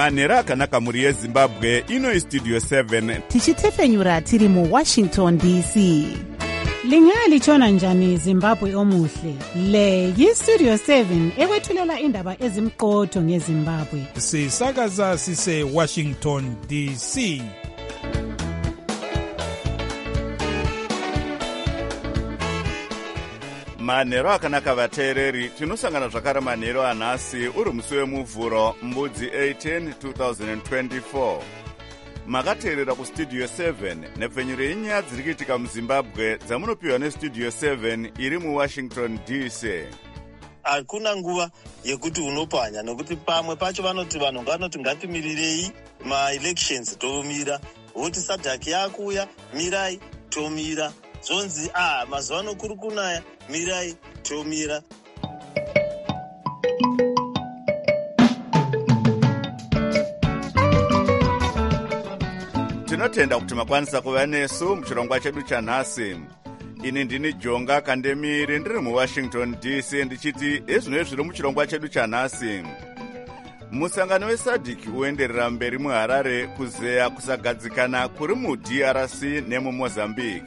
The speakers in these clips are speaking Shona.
manhero akanaka muri yezimbabwe. Ino istudio 7 tichitefenyura tiri mu Washington DC. Lingalitshona njani Zimbabwe omuhle? Le yistudio 7 ekwethulela indaba ezimqotho ngeZimbabwe. Sisakaza sise Washington DC. manhero akanaka vateereri, tinosangana zvakare manhero anhasi uri musi wemuvhuro mbudzi 18 2024. makateerera kustudio 7 nepfenyuro yenyaya dziri kuitika muzimbabwe dzamunopiwa nestudio 7 iri muwashington DC. Hakuna nguva yekuti unopanya, nokuti pamwe pacho vanoti vanhu vanoti ngatimirirei ma-elections tomira, voti SADC yakuya mirai tomira, zonzi mazuva ano kuri kunaya mirai tomira. tinotenda kuti makwanisa kuva nesu muchirongwa chedu chanhasi. ini ndini Jonga Kandemiri ndiri muwashington DC ndichiti ezvino zviri muchirongwa chedu chanhasi. musangano weSADC uenderera mberi muHarare kuzeya kusagadzikana kuri muDRC nemumozambique.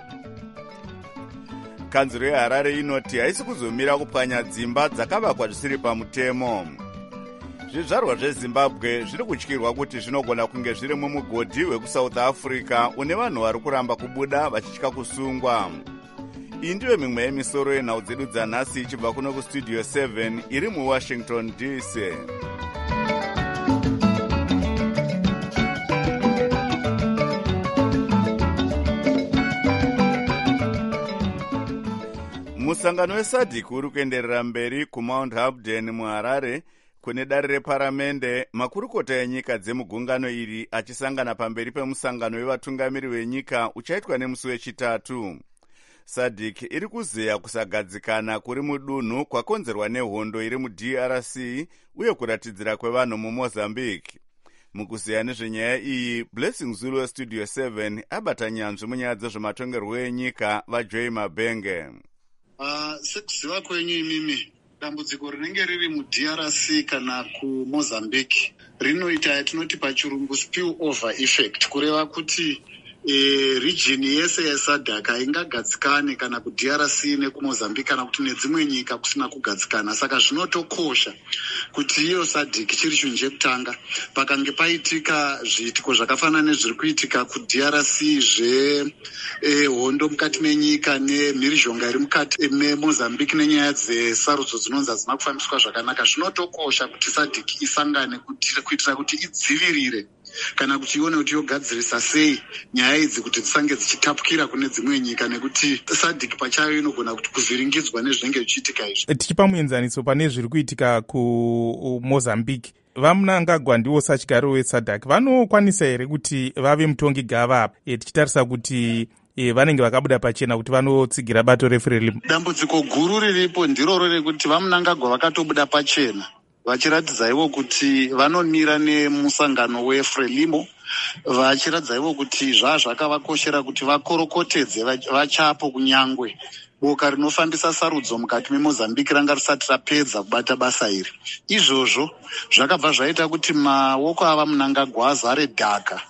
kanzuro yeHarare inoti haisi kuzomira kupwanya dzimba dzakavakwa zvisiri pamutemo. zvizvarwa zveZimbabwe zviri kutyirwa kuti zvinogona kunge zviri mumugodhi wekuSouth Africa une vanhu vari kuramba kubuda vachitya kusungwa. iyi ndiyo mimwe yemisoro yenhau dzedu dzanhasi ichibva kuno kustudio 7 iri muWashington DC. musangano weSADC uri kuenderera mberi kuMount Hampden muHarare kune dare reparamende. makurukota enyika dzemugungano iri achisangana pamberi pemusangano wevatungamiri wenyika uchaitwa nemusi wechitatu. SADC iri kuzeya kusagadzikana kuri mudunhu kwakonzerwa nehondo iri muDRC uye kuratidzira kwevanhu mumozambique. mukuzeya nezvenyaya iyi, Blessing Zulu westudio 7 abata nyanzvi munyaya dzezvematongerwo enyika vaJoy Mabenge. sekuziva kwenyu imimi, dambudziko rinenge riri muDRC kana kuMozambique rinoita yatinoti pachirungu spill over effect, kureva kuti region yese yeSADC haingagadzikane kana kuDRC nekuMozambique kana kuti nedzimwe nyika kusina kugadzikana. saka zvinotokosha kuti iyo SADC chiri chinhu chekutanga pakange paitika zviitiko zvakafanana nezviri kuitika kuDRC zvehondo mukati menyika nemhirizhonga iri mukati meMozambique nenyaya dzesarudzo dzinonzi hadzina kufambiswa zvakanaka. zvinotokosha kuti SADC isangane kuitira kuti idzivirire kana kuti ione kuti yogadzirisa sei nyaya idzi kuti dzisange dzichitapukira kune dzimwe nyika, nekuti SADC pachayo inogona kuti kuvhiringidzwa nezvinenge zvichiitika izvi. tichipa muenzaniso pane zviri kuitika kuMozambique, vaMnangagwa ndiwo sachigariro weSADC vanokwanisa here kuti vave mutongi gava apa, tichitarisa kuti vanenge vakabuda pachena kuti vanotsigira bato reFrelimo? dambudziko guru riripo ndiroro rekuti vaMnangagwa vakatobuda pachena vachiratidza ivo kuti vanomira nemusangano weFrelimo, vachiratidza ivo kuti zvakavakoshera kuti vakorokotedze vachapo kunyangwe boka rinofambisa sarudzo mukati meMozambique ranga risati rapedza kubata basa iri. izvozvo zvakabva zvaita kuti maoko avaMnangagwa azare dhaka.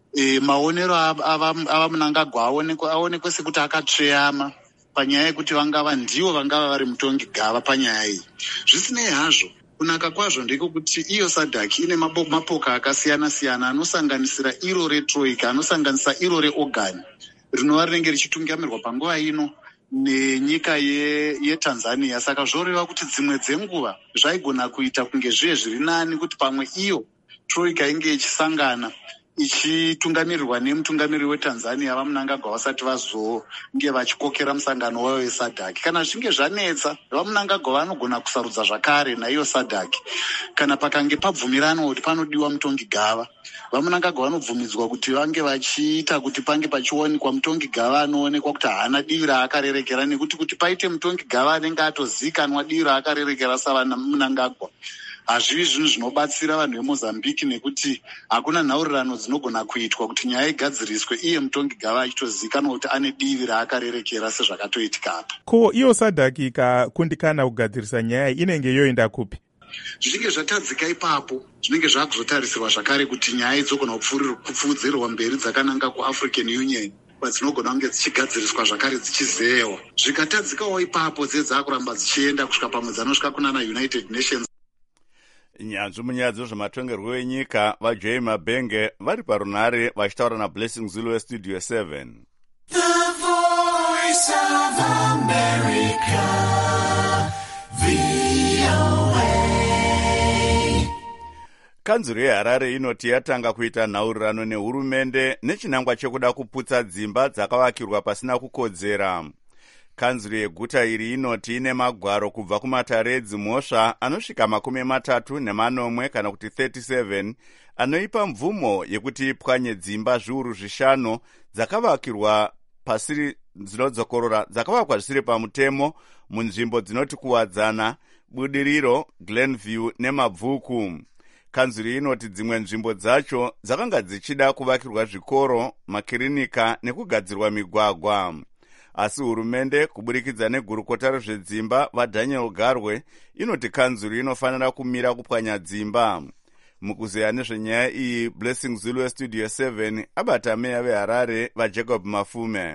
maonero avaMnangagwa aonekwe sekuti akatsveyama panyaya yekuti ndivo vangava vari mutongi gava panyaya iyi. zvisinei hazvo, kunaka kwazvo ndiko kuti iyo SADC ine mapoka akasiyana-siyana anosanganisira iro retroika, anosanganisa iro reorgan rinova rinenge richitungamirirwa panguva ino nenyika yeTanzania. saka zvoreva kuti dzimwe dzenguva zvaigona kuita kunge zviye zviri nani kuti pamwe iyo troika inge ichisangana ichitungamirirwa nemutungamiriri weTanzania vaMnangagwa vasati vazonge vachikokera musangano wayo weSADC. kana zvichinge zvanetsa, vaMnangagwa vanogona kusarudza zvakare naiyo SADC. kana pakange pabvumirana kuti panodiwa mutongi gava, vaMnangagwa vanobvumidzwa kuti vange vachiita kuti pange pachionekwa mutongi gava anoonekwa kuti haana divi raakarerekera, nekuti kuti paite mutongi gava anenge atozikanwa divi raakarerekera savaMnangagwa hazvivi zvinhu zvinobatsira vanhu veMozambique, nekuti hakuna nhaurirano dzinogona kuitwa kuti nyaya igadziriswe iye mutongi gava achitozikanwa kuti ane divi raakarerekera sezvakatoitika apa. ko iyo SADC ikakundikana kugadzirisa nyaya inenge yoenda kupi? zvichinge zvatadzika ipapo zvinenge zvakuzotarisirwa zvakare kuti nyaya idzogona kupfuudzirwa mberi dzakananga kuAfrican Union kwadzinogona kunge dzichigadziriswa zvakare dzichizeyewa. Zvikatadzikawo ipapo dzekuramba dzichienda kusvika pamwe dzanosvika kunana United Nations. Nyanzvi munyaya zvematongerwo enyika vaJoy Mabenge vari parunare vachitaura naBlessing Zulu weStudio 7. The Voice of America, VOA. Kanzuro yeHarare inoti yatanga kuita nhaurirano nehurumende nechinangwa chekuda kuputsa dzimba dzakavakirwa pasina kukodzera. Kanzuro yeguta iri inoti ine magwaro kubva kumataredzi mhosva anosvika 34 kana kuti 37 anoipa mvumo yekuti ipwanye dzimba zviuru 5 dzakavakirwa pasiri dzinodzokorora dzakavakwa zvisiri pamutemo munzvimbo dzinoti kuwadzana, Budiriro, Glenview neMabvuku. Kanzuro inoti dzimwe nzvimbo dzacho dzakanga dzichida kuvakirwa zvikoro, makirinika nekugadzirwa migwagwa. Asi hurumende kuburikidza negurukota rezvedzimba vaDaniel Garwe inoti kanzuro inofanira kumira kupwanya dzimba. Mukuzeya nezvenyaya iyi, Blessing Zulu weStudio 7 abata meya veHarare vaJacob Mafume.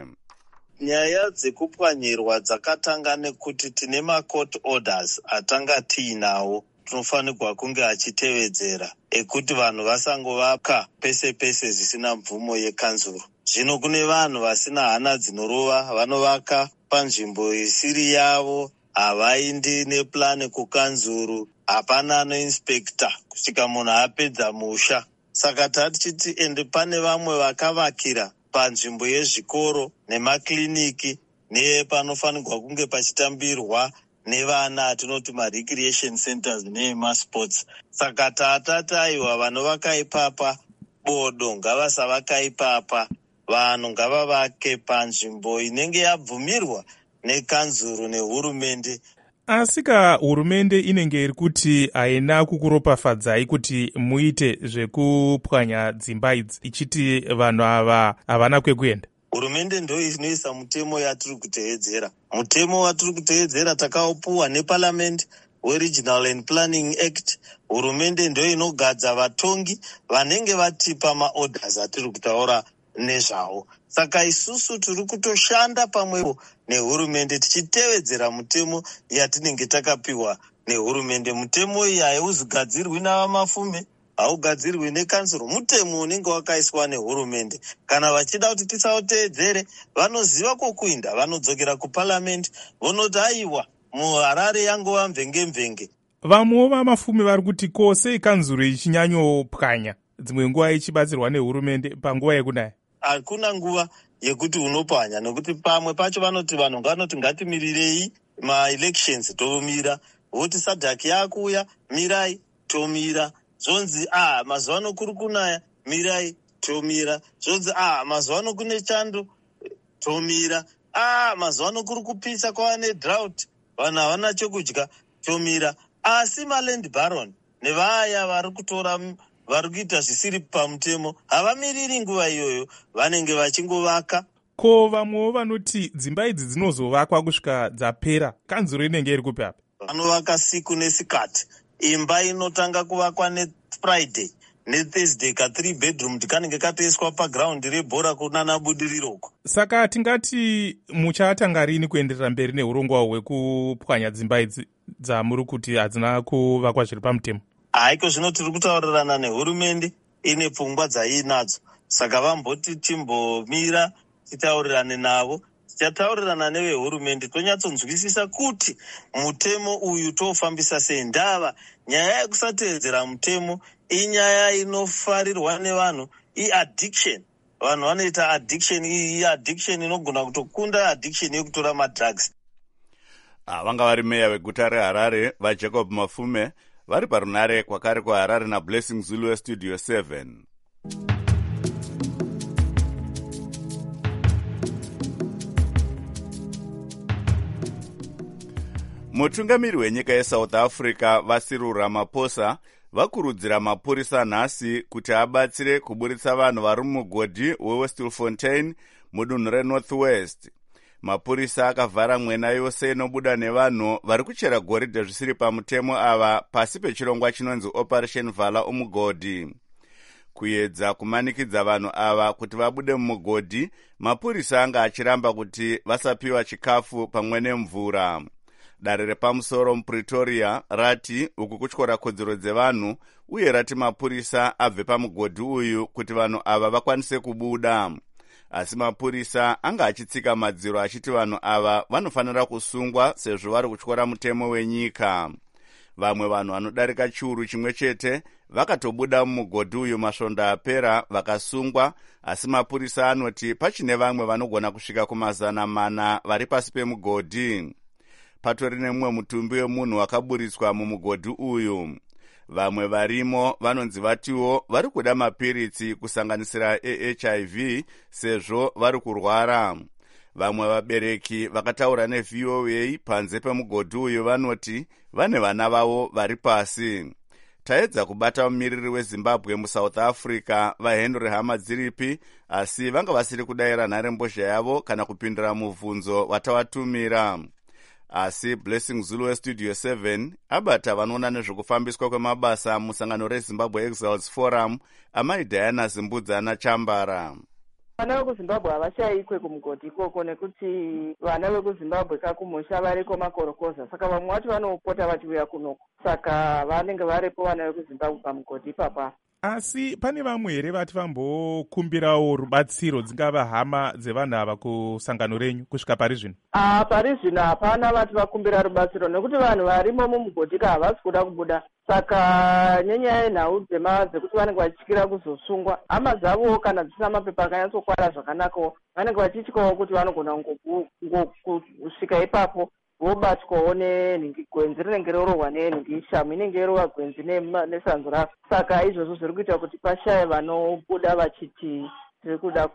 Nyaya dzekupwanyirwa dzakatanga nekuti tine macourt orders atanga tiinawo tinofanirwa kunge achitevedzera ekuti vanhu vasangovaka pese pese zvisina mvumo yekanzuro. Zvino kune vanhu vasina hana dzinorova vanovaka panzvimbo isiri yavo, havaindi neplani kukanzuru, hapana anoinspekta kusvika munhu apedza musha. Saka tatichiti ende pane vamwe vakavakira panzvimbo yezvikoro nemakliniki nepanofanirwa kunge pachitambirwa nevana atinoti marecreation centers nemasports. Saka tataiwa vanovaka ipapa bodo ngavasavaka ipapa, vanhu ngavavake panzvimbo inenge yabvumirwa nekanzuro nehurumende. Asika hurumende inenge iri kuti haina kukuropafadzai kuti muite zvekupwanya dzimba idzi, ichiti vanhu ava havana kwekuenda. Hurumende ndo inoisa mutemo yatiri kuteedzera. Mutemo watiri kuteedzera takaupuwa neParliament weRegional and Planning Act. Hurumende ndo inogadza vatongi vanenge vatipa maorders atiri kutaura nezvawo. Saka isusu tiri kutoshanda pamwepo nehurumende tichitevedzera mutemo yatinenge takapiwa nehurumende. Mutemo iyi hauzigadzirwi navaMafume, haugadzirwi nekanzuro, mutemo unenge wakaiswa nehurumende. Kana vachida kuti tisauteedzere, vanoziva kokuinda, vanodzokera kuParliament vonoti aiwa muHarare yangova mvenge. Vamwewo vaMafume vari kuti ko sei kanzuro ichinyanyopwanya dzimwe nguva ichibatsirwa nehurumende panguva yekunaya? Hakuna nguva yekuti unopwanya, nekuti pamwe pacho vanoti vanhu vanoti ngatimirirei ma-elections tomira, voti SADC yakuya mirai tomira, zvonzi mazuva ano kuri kunaya mirai tomira, zvonzi mazuva ano kune chando tomira, mazuva ano kuri kupisa kwava nedrought vanhu havana chekudya tomira. Asi maland baron nevaya vari kutora vari kuita zvisiri pamutemo havamiriri nguva iyoyo, vanenge vachingovaka. Ko vamwewo vanoti dzimba idzi dzinozovakwa kusvika dzapera, kanzuro inenge iri kupi apa? Vanovaka siku nesikati. Imba inotanga kuvakwa neFriday neThursday ka3 bedroom kanenge katoiswa paground rebhora kunana Budiriroko. Saka tingati muchatanga rini kuenderera mberi neurongwa hwekupwanya dzimba idzi dzamuri kuti hadzina kuvakwa zviri pamutemo? Haiko zvino tiri kutaurirana nehurumende ine pfungwa dzaiinadzo. Saka vamboti timbomira titaurirane navo, tichataurirana nevehurumende tonyatsonzwisisa kuti mutemo uyu tofambisa sei. Ndava nyaya yekusateedzera mutemo inyaya inofarirwa nevanhu, iaddiction. Vanhu vanoita addiction, iyi addiction inogona kutokunda addiction yekutora madrugs. Vanga vari meya veguta reHarare vaJacob Mafume vari parunare kwakare kwaHarare naBlessing Zulu weStudio 7. Mutungamiri wenyika yeSouth Africa vaCyril Ramaphosa vakurudzira mapurisa nhasi kuti abatsire kuburitsa vanhu vari mugodhi weWestfontein mudunhu reNorth West. Mapurisa akavhara mwena yose inobuda nevanhu vari kuchera goridhe zvisiri pamutemo ava pasi pechirongwa chinonzi Operation Vala umugodhi. Kuedza kumanikidza vanhu ava kuti vabude mumugodhi, mapurisa anga achiramba kuti vasapiwa chikafu pamwe nemvura. Dare repamusoro muPretoria rati uku kutyora kodzero dzevanhu uye rati mapurisa abve pamugodhi uyu kuti vanhu ava vakwanise kubuda. Asi mapurisa anga achitsika madziro achiti vanhu ava vanofanira kusungwa sezvo vari kutyora mutemo wenyika. Vamwe vanhu vanodarika chiuru chimwe chete vakatobuda mumugodhi uyu masvondo apera vakasungwa, asi mapurisa anoti pachine vamwe vanogona kusvika ku400 vari pasi pemugodhi. Patori nemumwe mutumbi wemunhu wakaburitswa mumugodhi uyu. Vamwe varimo vanonzi vatiwo vari kuda mapiritsi kusanganisira eHIV sezvo vari kurwara. Vamwe vabereki vakataura neVOA panze pemugodhi uyu vanoti vane vana vavo vari pasi. Taedza kubata mumiriri weZimbabwe muSouth Africa vaHenry Hamadziripi, asi vanga vasiri kudayira nharembozha yavo kana kupindura mubvunzo watavatumira. Asi Blessing Zulu weStudio 7 abata vanoona nezvekufambiswa kwemabasa musangano reZimbabwe Exiles Forum amai Diana Zimbudzana Chambara. Vana vekuZimbabwe havashayikwe kumugodhi ikoko nekuti vana vekuZimbabwe kakumusha variko makorokoza, saka vamwe vacho vanopota vachiuya kunoko, saka vanenge varipo vana vekuZimbabwe pamugodhi ipapa. Asi pane vamwe here vati vambokumbirawo rubatsiro dzingava hama dzevanhu ava kusangano renyu kusvika pari zvino? Pari zvino hapana vati vakumbira rubatsiro nekuti vanhu varimo mumugodhi havasi kuda kubuda, saka nenyaya yenhau dzekuti vanenge vachityira kuzosungwa, hama dzavo kana dzisina mapepa akanyatsokwara zvakanakawo vanenge vachityawo kuti vanogona kusvika ipapo vobatwawo gwenzi rinenge rorohwa nenhingi, shamu inenge yerova gwenzi nesanzu ravo. Saka izvozvo zviri kuita kuti pashaye vanobuda vachiti tiri kuda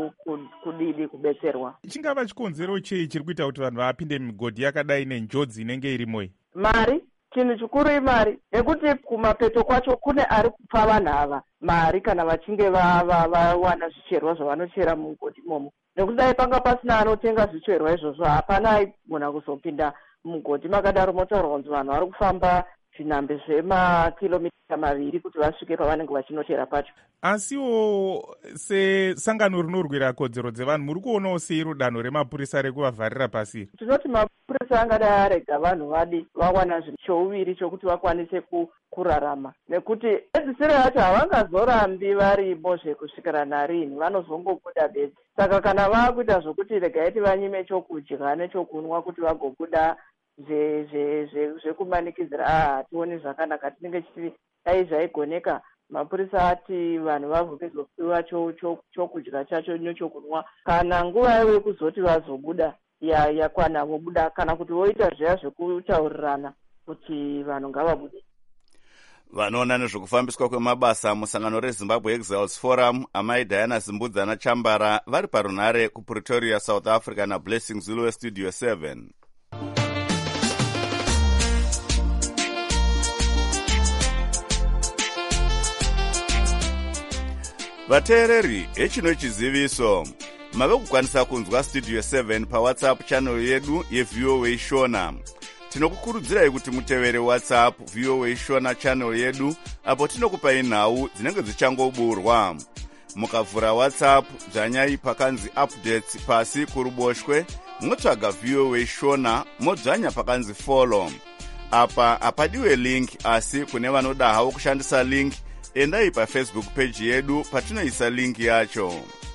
kudidi kubetserwa. Chingava chikonzero chei chiri kuita kuti vanhu vapinde migodhi yakadai nenjodzi inenge irimoi? Mari. Chinhu chikuru imari, nekuti kumapeto kwacho kune ari kupa vanhu ava mari kana vachinge vawana zvicherwa zvavanochera mugodhi imomo. Nekuti dai panga pasina anotenga zvicherwa izvozvo hapana aigona kuzopinda mugodhi makadaro motaurwa kunzi vanhu vari kufamba zvinhambe zvemakilomita 2 kuti vasvike pavanenge vachinochera pacho. Asiwo sesangano rinorwira kodzero dzevanhu muri kuonawo sei rudanho remapurisa rekuvavharira pasi? Tinoti mapurisa angadai arega vanhu vadi vawana chouviri chokuti vakwanise kurarama, nekuti edzisiro yacho havangazorambi varimo zvekusvikira narini, vanozongobuda bedzi. Saka kana vakuita zvokuti regaiti vanyime chokudya nechokunwa kuti vagobuda zvekumanikidzira hationi zvakanaka. Tinenge chiti dai zvaigoneka mapurisa ati vanhu vavhukizopiwa chokudya chacho nechokunwa kana nguva yavo yekuzoti vazobuda yakwana vobuda, kana kuti voita zviya zvekutaurirana kuti vanhu ngavabude. Vanoona nezvekufambiswa kwemabasa musangano reZimbabwe Exiles Forum amai Diana Zimbudzana Chambara vari parunhare kuPretoria, South Africa naBlessing Zulu weStudio 7. Vateereri, hechino chiziviso. Mave kukwanisa kunzwa Studio 7 paWhatsApp channel yedu yeVOA Shona. Tinokukurudzirai kuti mutevere WhatsApp VOA Shona channel yedu apo tinokupai nhau dzinenge dzichangoburwa. Mukavhura WhatsApp dzanyai pakanzi updates pasi kuruboshwe, motsvaga VOA Shona modzvanya pakanzi follow. Apa hapadiwe link, asi kune vanoda havo kushandisa link, endai paFacebook page yedu patinoisa link yacho.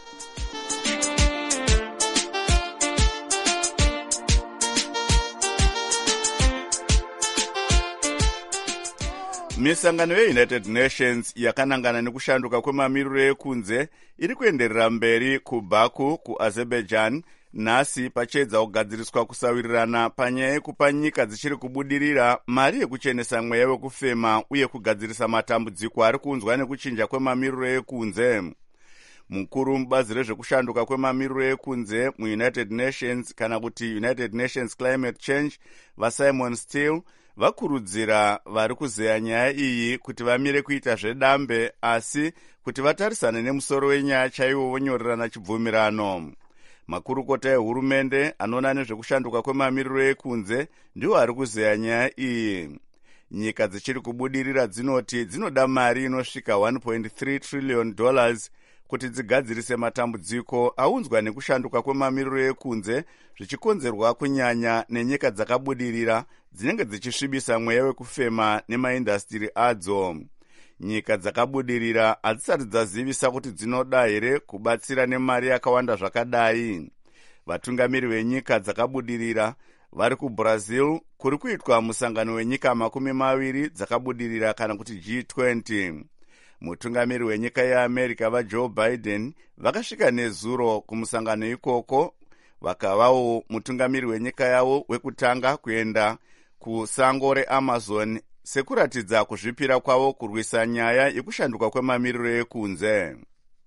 Misangano yeUnited Nations yakanangana nekushanduka kwemamiriro ekunze iri kuenderera mberi kuBaku kuAzerbaijan nhasi pachiedza kugadziriswa kusawirirana panyaya yekupa nyika dzichiri kubudirira mari yekuchenesa mweya wekufema uye kugadzirisa matambudziko ari kunzwa nekuchinja kwemamiriro ekunze. Mukuru mubazi rezvekushanduka kwemamiriro ekunze muUnited Nations kana kuti United Nations Climate Change vaSimon Steele vakurudzira vari kuzeya nyaya iyi kuti vamire kuita zvedambe asi kuti vatarisane nemusoro wenyaya chaiwo vonyorerana chibvumirano. Makurukota ehurumende anoona nezvekushanduka kwemamiriro ekunze ndiwo ari kuzeya nyaya iyi. Nyika dzichiri kubudirira dzinoti dzinoda mari inosvika $1.3 trillion kuti dzigadzirise matambudziko aunzwa nekushanduka kwemamiriro ekunze, zvichikonzerwa kunyanya nenyika dzakabudirira dzinenge dzichisvibisa mweya wekufema nemaindastiri adzo. Nyika dzakabudirira hadzisati dzazivisa kuti dzinoda here kubatsira nemari yakawanda zvakadai. Vatungamiri venyika dzakabudirira vari kuBrazil kuri kuitwa musangano wenyika 20 dzakabudirira kana kuti G20. Mutungamiri wenyika yeAmerica vaJoe Biden vakasvika nezuro kumusangano ikoko, vakavawo mutungamiri wenyika yavo wekutanga kuenda kusango reAmazon sekuratidza kuzvipira kwavo kurwisa nyaya yekushanduka kwemamiriro ekunze.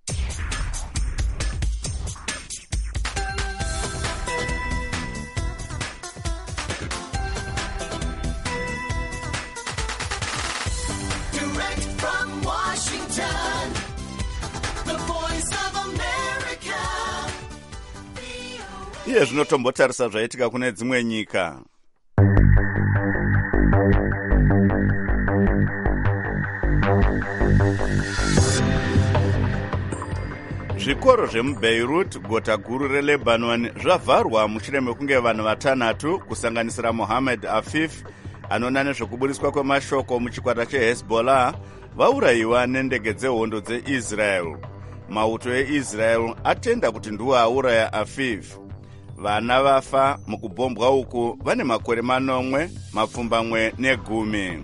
Iye zvinotombotarisa zvaitika kune dzimwe nyika. Zvikoro zvemuBeirut, gota guru reLebanon, zvavharwa mushure mekunge vanhu 6 kusanganisira Mohammed Afif anoona nezvekubudiswa kwemashoko muchikwata cheHezbollah vaurayiwa nendege dzehondo dzeIsrael. Mauto eIsrael atenda kuti ndiwo auraya Afif. Vana vafa mukubhombwa uku vane makore 9, mapfumbamwe ne10.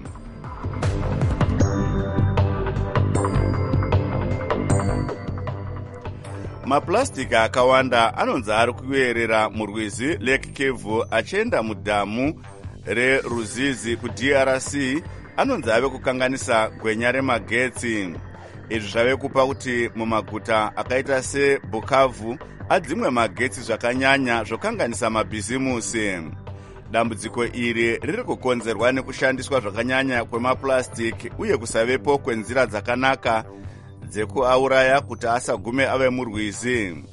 Maplastic akawanda anonzi ari kuyerera murwizi Lake Kivu achienda mudhamu reRuzizi kuDRC anonzi ave kukanganisa gwenya remagetsi. Izvi zvave kupa kuti mumaguta akaita seBukavu adzimwe magetsi zvakanyanya zvokanganisa mabhizimusi. Dambudziko iri riri kukonzerwa nekushandiswa zvakanyanya kwemaplastic uye kusavepo kwenzira dzakanaka dzekuauraya kuti asagume ave murwizi.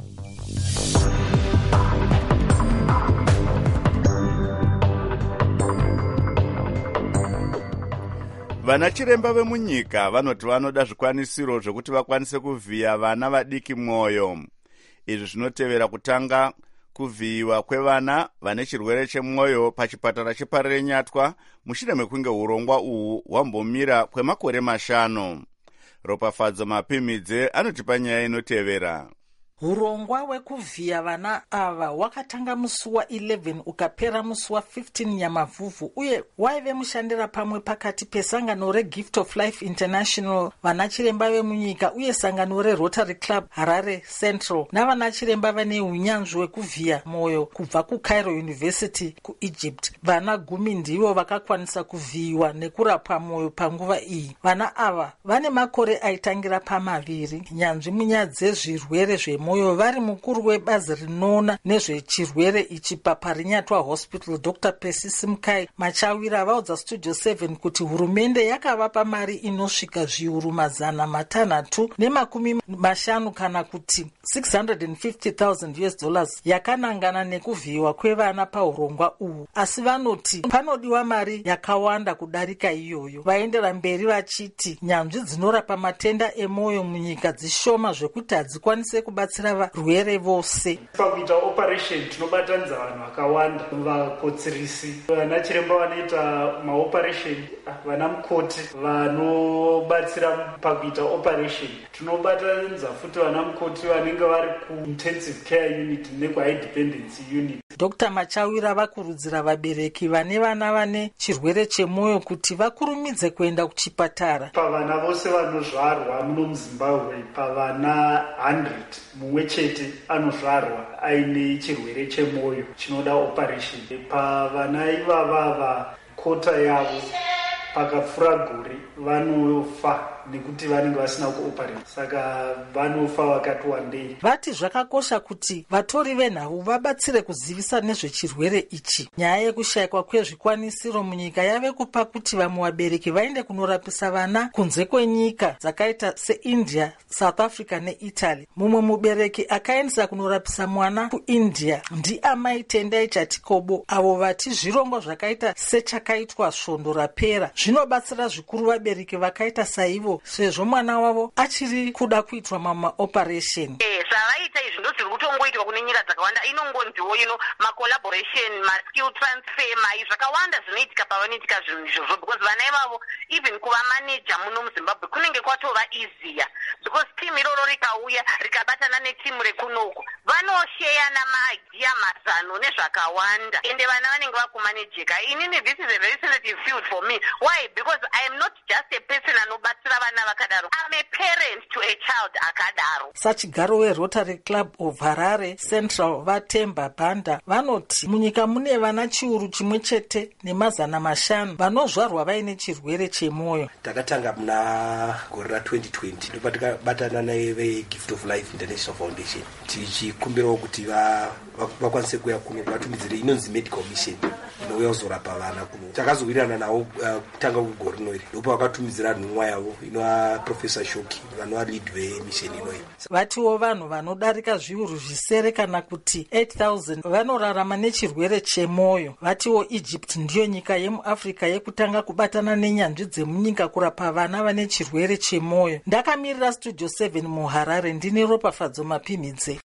Vana chiremba vemunyika vanoti vanoda zvikwanisiro zvokuti vakwanise kuvhiya vana vadiki mwoyo. Izvi zvinotevera kutanga kuvhiyiwa kwevana vane chirwere chemwoyo pachipatara cheParenyatwa mushure mekunge urongwa uhu hwambomira kwemakore 5. Ropafadzo Mapimidze anotipa nyaya inotevera. Urongwa wekuvhiya vana ava hwakatanga musi wa11 ukapera musi wa15 Nyamavhuvhu uye waive mushandira pamwe pakati pesangano reGift of Life International, vana chiremba vemunyika uye sangano reRotary Club Harare Central navana chiremba vane unyanzvi hwekuvhiya mwoyo kubva kuCairo University kuEgypt. Vana 10 ndivo vakakwanisa kuvhiyiwa nekurapwa mwoyo panguva iyi. Vana ava vane makore aitangira pa2. Nyanzvi munyaya dzezvirwere zvemwoyo vari mukuru webazi rinoona nezvechirwere ichi paParenyatwa Hospital Dr. Percy Simkai Machawira vaudza Studio 7 kuti hurumende yakavapa mari inosvika zviuru $650 kana kuti $650,000 yakanangana nekuvhiyiwa kwevana paurongwa uhu, asi vanoti panodiwa mari yakawanda kudarika iyoyo. Vaendera mberi vachiti nyanzvi dzinorapa matenda emwoyo munyika dzishoma zvekuti hadzikwanise kubatsira varwere vose. Pakuita operation tinobatanidza vanhu vakawanda, vakotsirisi, vana chiremba vanoita maoperation, vana mukoti vanobatsira pakuita operation. Tinobatanidza futi vana mukoti vanenge vari kuintensive care unit nekuhigh dependency unit. Dr. Machawira vakurudzira vabereki vane vana vane chirwere chemwoyo kuti vakurumidze kuenda kuchipatara. Pavana vose vanozvarwa muno muZimbabwe, pavana 100 mumwe chete anozvarwa aine chirwere chemwoyo chinoda operation. Pavana ivava kota yavo pakapfura gore vanofa. nekuti vanenge vasina kuoperate, saka vanofa vakati wandei. Vati zvakakosha kuti vatori venhau vabatsire kuzivisa nezvechirwere ichi. Nyaya yekushayikwa kwezvikwanisiro munyika yave kupa kuti vamwe vabereki vaende kunorapisa vana kunze kwenyika dzakaita seIndia, South Africa neItaly. Mumwe mubereki akaendesa kunorapisa mwana kuIndia ndiamai Tendai Chatikobo, avo vati zvirongwa zvakaita sechakaitwa svondo rapera zvinobatsira zvikuru vabereki vakaita saivo, sezvo mwana wavo achiri kuda kuitwa mamaoperation. Zvavaita izvi ndo zviri kutongoitwa kune nyika dzakawanda, inongondiwo macollaboration, maskill transfer, zvakawanda zvinoitika pavanoitika zvinhu izvozvo, because vana ivavo even kuvamaneja muno muZimbabwe kunenge kwatova easier, because team iroro rikauya rikabatana netimu rekunoku vanosheyana maidea, mazano nezvakawanda, ende vana vanenge vakumanejeka. Inini this is a very sensitive field for me. Why? Because I am not just a person anobatsira vana vakadaro, I'm a parent to a child akadaro. Sachigaro weRotary Club of Harare Central Vatemba Banda vanoti munyika mune vana chiuru chimwe chete nemazana 5 vanozvarwa vaine chirwere chemwoyo. Takatanga muna gore ra2020 ndopatakabatana neveGift of Life International Foundation tichikumbirawo kuti vakwanise kuya kuno vatumidzire inonzi medical mission inouya kuzorapa vana kuno. Takazowirirana nawo kutanga kugore rinori ndopa vakatumidzira nhumwa yavo inova Professor Shoki vanova lead vemission inoyi. Vatiwo vanhu vanodarika zviuru zvisere kana kuti 8,000 vanorarama nechirwere chemwoyo. Vatiwo Egypt ndiyo nyika yemuAfrica yekutanga kubatana nenyanzvi dzemunyika kurapa vana vane chirwere chemwoyo. Ndakamirira Studio 7 muHarare ndine Ropafadzo Mapimidze.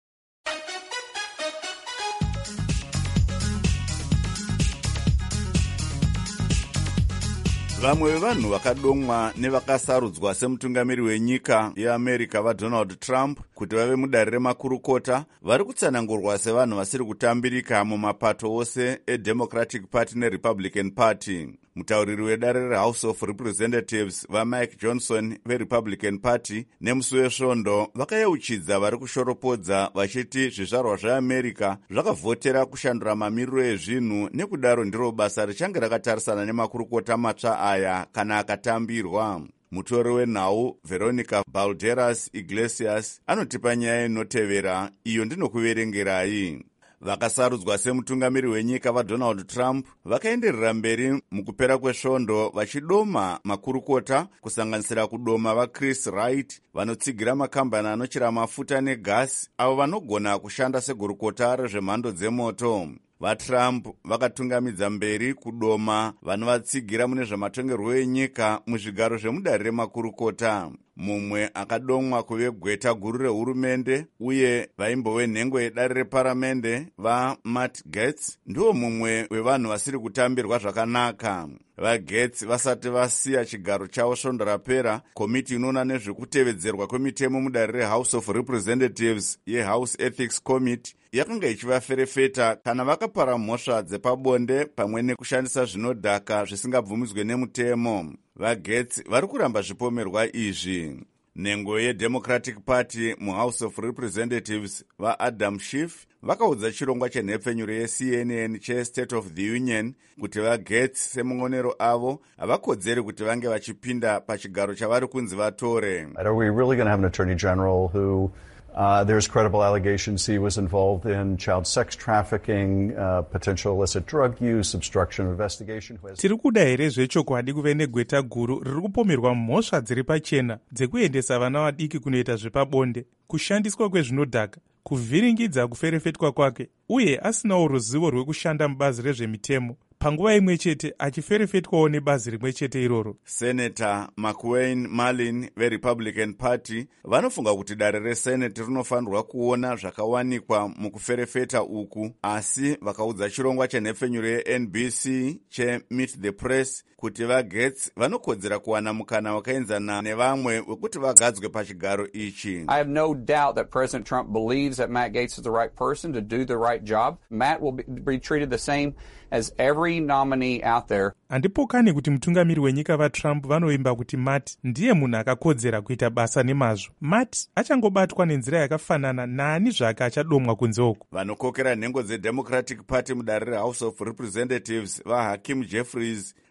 Vamwe vevanhu vakadomwa nevakasarudzwa semutungamiri wenyika yeAmerica vaDonald Trump kuti vave mudare remakurukota vari kutsanangurwa sevanhu vasiri kutambirika mumapato ose eDemocratic Party neRepublican Party. Mutauriri wedare reHouse of Representatives vaMike Johnson veRepublican Party nemusi wesvondo vakayeuchidza vari kushoropodza vachiti zvizvarwa zveAmerica zvakavhotera kushandura mamiriro ezvinhu, nekudaro ndiro basa richange rakatarisana nemakurukota matsva aya kana akatambirwa. Mutori wenhau Veronica Balderas Iglesias anotipa nyaya inotevera, iyo ndinokuverengerai. Vakasarudzwa semutungamiri wenyika vaDonald Trump vakaenderera mberi mukupera kwesvondo vachidoma makurukota kusanganisira kudoma vaChris Wright vanotsigira makambani anochera mafuta negasi avo vanogona kushanda segurukota rezvemhando dzemoto. VaTrump vakatungamidza mberi kudoma vanovatsigira mune zvematongerwo enyika muzvigaro zvemudare remakurukota. Mumwe akadomwa kuve gweta guru rehurumende uye vaimbove nhengo yedare reparamende vaMatt Gaetz ndiwo mumwe wevanhu vasiri kutambirwa zvakanaka. VaGaetz vasati vasiya chigaro chavo svondo rapera, komiti inoona nezvekutevedzerwa kwemitemo mudare reHouse of Representatives yeHouse Ethics Committee yakanga ichivaferefeta kana vakapara mhosva dzepabonde pamwe nekushandisa zvinodhaka zvisingabvumidzwe nemutemo. VaGaetz vari kuramba zvipomerwa izvi. Nhengo yeDemocratic Party muHouse of Representatives vaAdam Schiff vakaudza chirongwa chenhepfenyuro yeCNN cheState of the Union kuti vaGaetz semungonero avo havakodzeri kuti vange vachipinda pachigaro chavari kunzi vatore. Are we really going to have an Attorney General who there's credible allegations he was involved in child sex trafficking, potential illicit drug use, obstruction of investigation? Tiri kuda here zvechokwadi kuve negweta guru riri kupomerwa mhosva dziri pachena dzekuendesa vana vadiki kunoita zvepabonde, kushandiswa kwezvinodhaka, kuvhiringidza kuferefetwa kwake, uye asinawo ruzivo rwekushanda mubazi rezvemitemo, panguva imwe chete achiferefetwawo nebazi rimwe chete iroro. Senator McWayne Marlin veRepublican Party vanofunga kuti dare reSenate rinofanirwa kuona zvakawanikwa mukuferefeta uku, asi vakaudza chirongwa chenhepfenyuro yeNBC cheMeet the Press kuti vaGaetz vanokodzera kuwana mukana wakaenzana nevamwe wekuti vagadzwe pachigaro ichi. I have no doubt that President Trump believes that Matt Gaetz is the right person to do the right job. Matt will be treated the same as every nominee out there. Handipokani kuti mutungamiri wenyika vaTrump vanovimba kuti Matt ndiye munhu akakodzera kuita basa nemazvo. Matt achangobatwa nenzira yakafanana naani zvake achadomwa kunze uko. Vanokokera nhengo dzeDemocratic Party mudare reHouse of Representatives vaHakeem Jeffries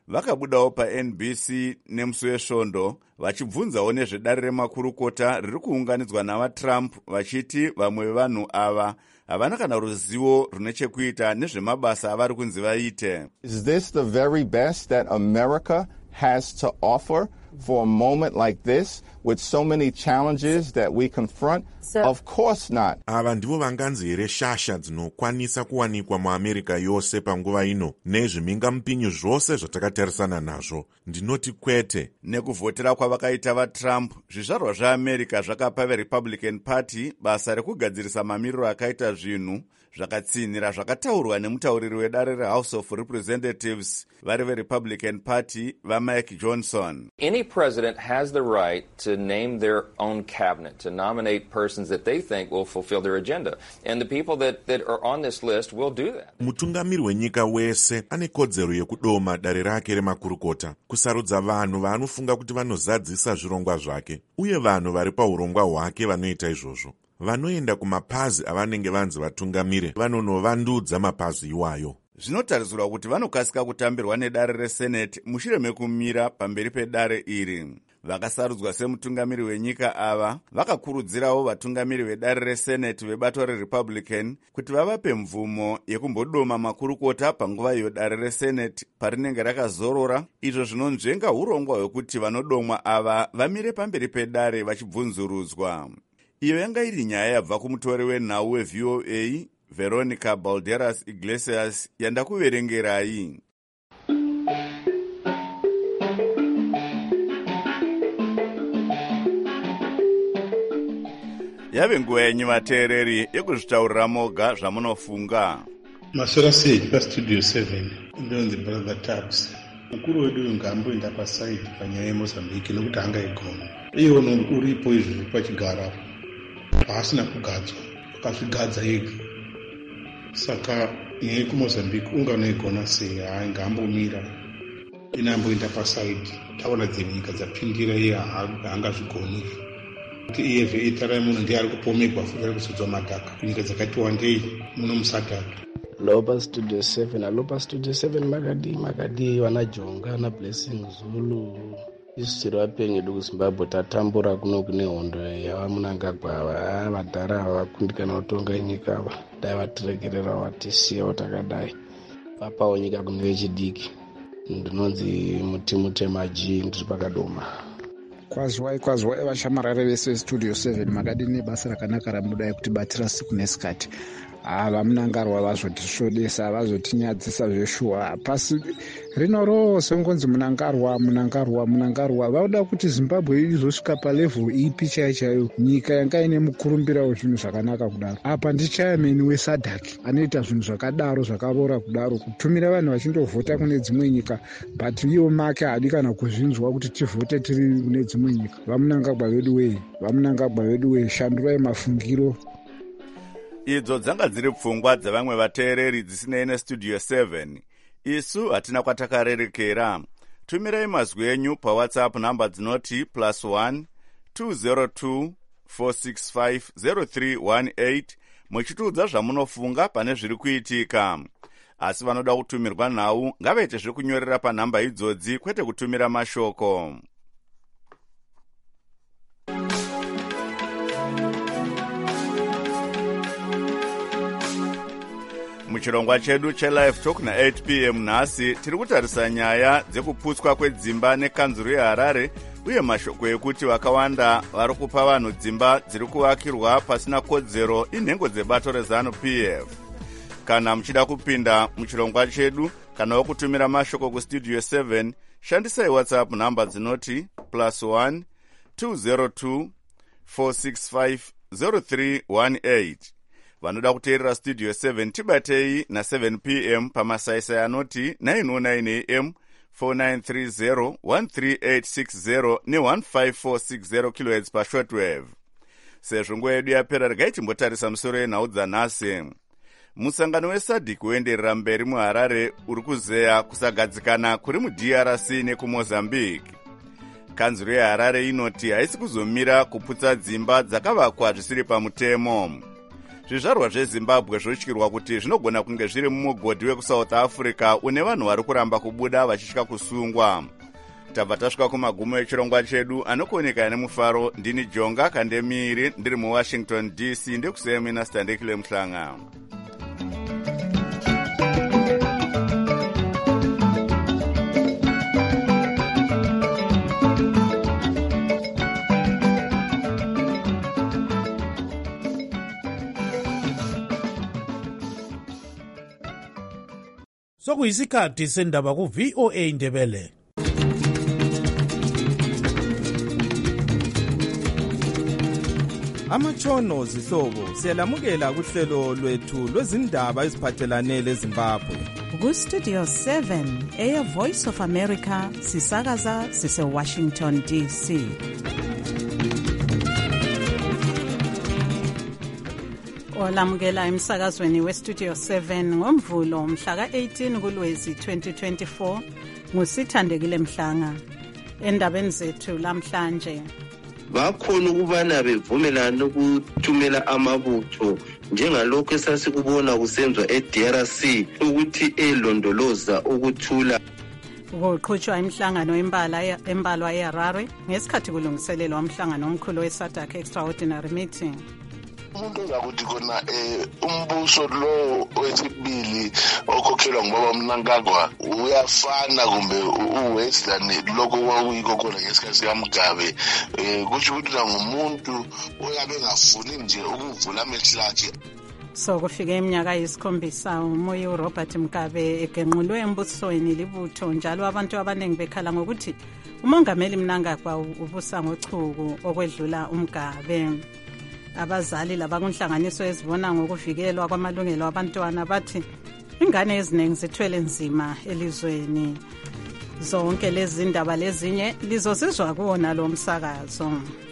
vakabudawo paNBC nemusi wesvondo vachibvunzawo nezvedare remakurukota riri kuunganidzwa navatrump vachiti vamwe vevanhu ava havana kana ruzivo rune chekuita nezvemabasa avari kunzi vaite. Is this the very best that America has to offer for a moment like this with so many challenges that we confront? Of course not. Ava ndivo vanganzi here shasha dzinokwanisa kuwanikwa muAmerica yose panguva ino nezvimhingamupinyu zvose zvatakatarisana nazvo. Ndinoti kwete. Nekuvhotera kwavakaita vaTrump, zvizvarwa zvaAmerica zvakapa veRepublican Party basa rekugadzirisa mamiriro akaita zvinhu zvakatsinhira zvakataurwa nemutauriri wedare reHouse of Representatives vari veRepublican Party vaMike Johnson. Any president has the right to name their own cabinet, to nominate persons that they think will fulfill their agenda. And the people that are on this list will do that. Mutungamiri wenyika wese ane kodzero yekudoma dare rake remakurukota, kusarudza vanhu vanofunga kuti vanozadzisa zvirongwa zvake, uye vanhu vari paurongwa hwake vanoita izvozvo. Vanoenda kumapazi avanenge vanzi vatungamire, vanonovandudzwa mapazi iwayo. Zvinotarisirwa kuti vanokasika kutambirwa nedare reSenate mushure mekumira pamberi pedare iri. Vakasarudzwa semutungamiri wenyika ava vakakurudzirawo vatungamiri vedare reSenate vebato reRepublican kuti vavape mvumo yekumbodoma makurukota panguva iyo dare reSenate parinenge rakazorora, izvo zvinonzvenga urongwa hwekuti vanodomwa ava vamire pamberi pedare vachibvunzurudzwa. Iyo yanga iri nyaya yabva kumutori wenhau weVOA Veronica Balderas Iglesias yandakuverengerai. Yave nguva yenyu vateereri yekuzvitaurira moga zvamunofunga. Masora sei pastudio 7 ndonzi brother Tabs. Mukuru wedu ngamboenda pasaidi panyaya yeMozambique nekuti anga igona. Iwo uripo izvi pachigara haasina kugadzwa, akazvigadza ega. Saka nyaya yekuMozambique ungano igona sei haingambomira inamboenda pasaidi. Taona dzimwe nyika dzapindira iye haangazvigoni. Iye itarai munhu ndiye ari kupomegwa futi ari kuzodzwa madhaka kunyika dzakati wandei muno musadhaka. Lopa Studio 7, alopa Studio 7 Makadi vanajonga na Blessing Zulu. Isiro apenye duku Zimbabwe tatambura kuno kune hondo yavamunangagwa vadhara vakundikana kutonga nyika ava. Dai vatiregerera vatisiya watakadai. Vapawo nyika kune vechidiki. Ndinonzi Mutimutema G ndiri pakadoma. Kwazwai vashamarare vese Studio 7 Makadi nebasa rakanaka ramudai kuti batira siku nesikati. Vamunangarwa vazotisvodesa vazotinyadzisa zveshuwa pasi rino rose ngonzi munangarwa vauda kuti Zimbabwe izosvika palevel ipi chaiyo nyika yanga ine mukurumbira wezvinhu zvakanaka kudaro. Apa ndichairman weSADC anoita zvinhu zvakadaro zvakavora kudaro kutumira vanhu vachindovhota kune dzimwe nyika, but iwo make haadi kana kuzvinzwa kuti tivhote tiri kune dzimwe nyika. Vamunangagwa vedu wei shandurai mafungiro. Idzo dzanga dziri pfungwa dzavamwe vateereri dzisinei neStudio 7. Isu hatina kwatakarerekera. Tumirai mazwi enyu paWhatsApp namba dzinoti +1 202 465 0318 muchitiudza zvamunofunga pane zviri kuitika. Asi vanoda kutumirwa nhau ngavaite zvekunyorera panhamba idzodzi kwete kutumira mashoko. Muchirongwa chedu cheLive Talk na 8 p.m. nhasi tiri kutarisa nyaya dzekuputswa kwedzimba nekanzuru yeHarare uye mashoko ekuti vakawanda vari kupa vanhu dzimba dziri kuvakirwa pasina kodzero inhengo dzebato reZANU-PF. Kana muchida kupinda muchirongwa chedu kana kutumira mashoko kuStudio 7, shandisai WhatsApp namba dzinoti +1 202 465 0318. Vanoda kuteerera Studio 7 tibatei na7 p.m. pamasaisai anoti 909 am 4930 13860 ne15460 kHz pashortwave. Sezvo nguva yedu yapera, regai timbotarisa musoro yenhau dzanhasi. Musangano weSADC kuenderera mberi muHarare uri kuzeya kusagadzikana kuri muDRC nekuMozambique. Kanzuru yeHarare inoti haisi kuzomira kuputsa dzimba dzakavakwa zvisiri pamutemo. zvizvarwa zvezimbabwe zvotyirwa kuti zvinogona kunge zviri mumugodhi wekusouth africa une vanhu vari kuramba kubuda vachitya kusungwa. Tabva tasvika kumagumo echirongwa chedu. Anokuoneka nemufaro ndini Jonga Kandemiri ndiri muWashington DC. Ndikusiyemina Standekile Mhlanga. Sokuyisikhathi sendaba ku VOA Ndebele. Amatshono zihlobo siyalamukela kuhlelo lwethu lwezindaba eziphathelane leZimbabwe. Ku Studio 7 Air Voice of America sisakaza sise Washington DC. Olamukela emsakazweni weStudio 7 ngomvulo mhla ka-18 kuLwezi 2024 nguSithandekile Mhlanga. Endabeni zethu lamhlanje bakhona ukubana bevumelana ukuthumela amabutho njengalokho esasikubona kusenzwa eDRC ukuthi elondoloza ukuthula. Kuqhutshwa imihlangano embalwa eHarare ngesikhathi kulungiselelwa umhlangano omkhulu weSADC Extraordinary Meeting. Umuntu ngakuthi kona umbuso lo wesibili okhokhelwa ngubaba Mnangagwa uyafana kumbe uWestern lokho kwakuyikho khona ngesikhathi sikaMgabe kusho ukuthi ngumuntu oyabe ngafuni nje ukuvula amehlo akhe. So kufike iminyaka yesikhombisa umoya uRobert Mugabe egenqulwe embusweni libutho njalo abantu abaningi bekhala ngokuthi umongameli Mnangagwa ubusa ngochuku okwedlula uMgabe. Abazali labakunhlanganiso ezibona ngokuvikelwa kwamalungelo abantwana bathi ingane eziningi zithwele nzima elizweni. Zonke lezi ndaba lezinye lizosizwa kuona lo msakazo.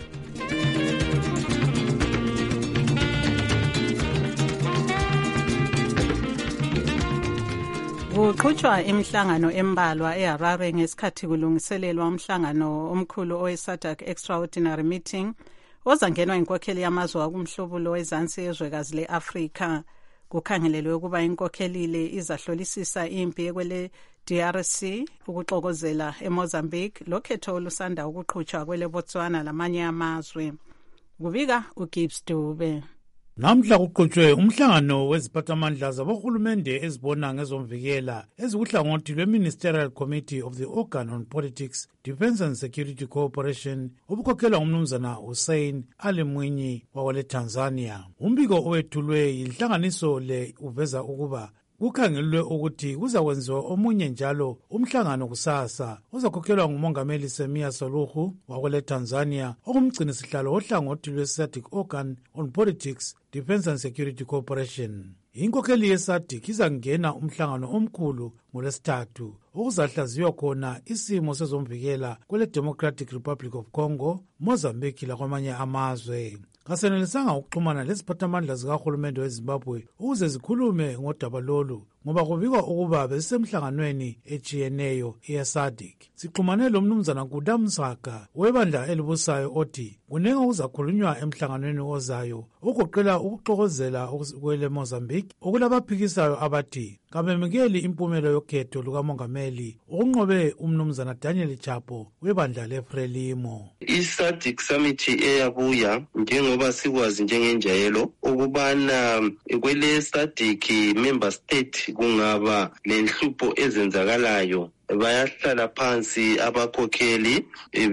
Kuqhutshwa imihlangano embalwa eHarare ngesikhathi kulungiselelwa umhlangano omkhulu oweSADC Extraordinary Meeting ozangenwa inkokheli yamazwe akumhlobulo wezansi yezwekazi le-Afrika. Kukhangelelwe ukuba inkokhelile izahlolisisa impi ekwele DRC ukuxokozela eMozambique lokhetho olusanda ukuqhutshwa kwele Botswana lamanye amazwe. Kubika uGibbs Dube. Namhla kuqhutshwe umhlangano weziphathamandla zabohulumende ezibona ngezomvikela ezikuhlangothi lwe-Ministerial Committee of the Organ on Politics, Defence and Security Cooperation obukhokhelwa ngumnumzana Hussein Ali Mwinyi wakwele Tanzania. Umbiko owethulwe yinhlanganiso le uveza ukuba kukhangelwe ukuthi kuzakwenziwa omunye njalo umhlangano kusasa ozakhokhelwa ngumongameli Samia Suluhu wakwele Tanzania okumgcinisihlalo ohlangothi lwe-SADC Organ on Politics, Defence and Security Cooperation. Inkokheli yeSADC izangena umhlangano omkhulu ngoLwesithathu okuzahlaziywa khona isimo sezomvikela kwele Democratic Republic of Congo, Mozambique lakwamanye amazwe. Kasenelisanga ukuxhumana leziphathamandla zikahulumende weZimbabwe ukuze zikhulume ngodaba lolu ngoba kubikwa ukuba bezisemhlanganweni ejiyeneyo yeSADC. Sixhumane lo mnumzana Kudamsaka webandla elibusayo othi kunenga kuzakhulunywa emhlanganweni ozayo ogoqela ukuxokozela kwele Mozambique okulabaphikisayo abathi kabemekeli impumelo yokhetho lukamongameli okunqobe umnumzana Daniel Chapo webandla leFrelimo. iSADC Summit eyabuya njengoba sikwazi njengenjayelo ukubana kwele SADC member state kungaba lenhlupho ezenzakalayo bayahlala phansi abakhokheli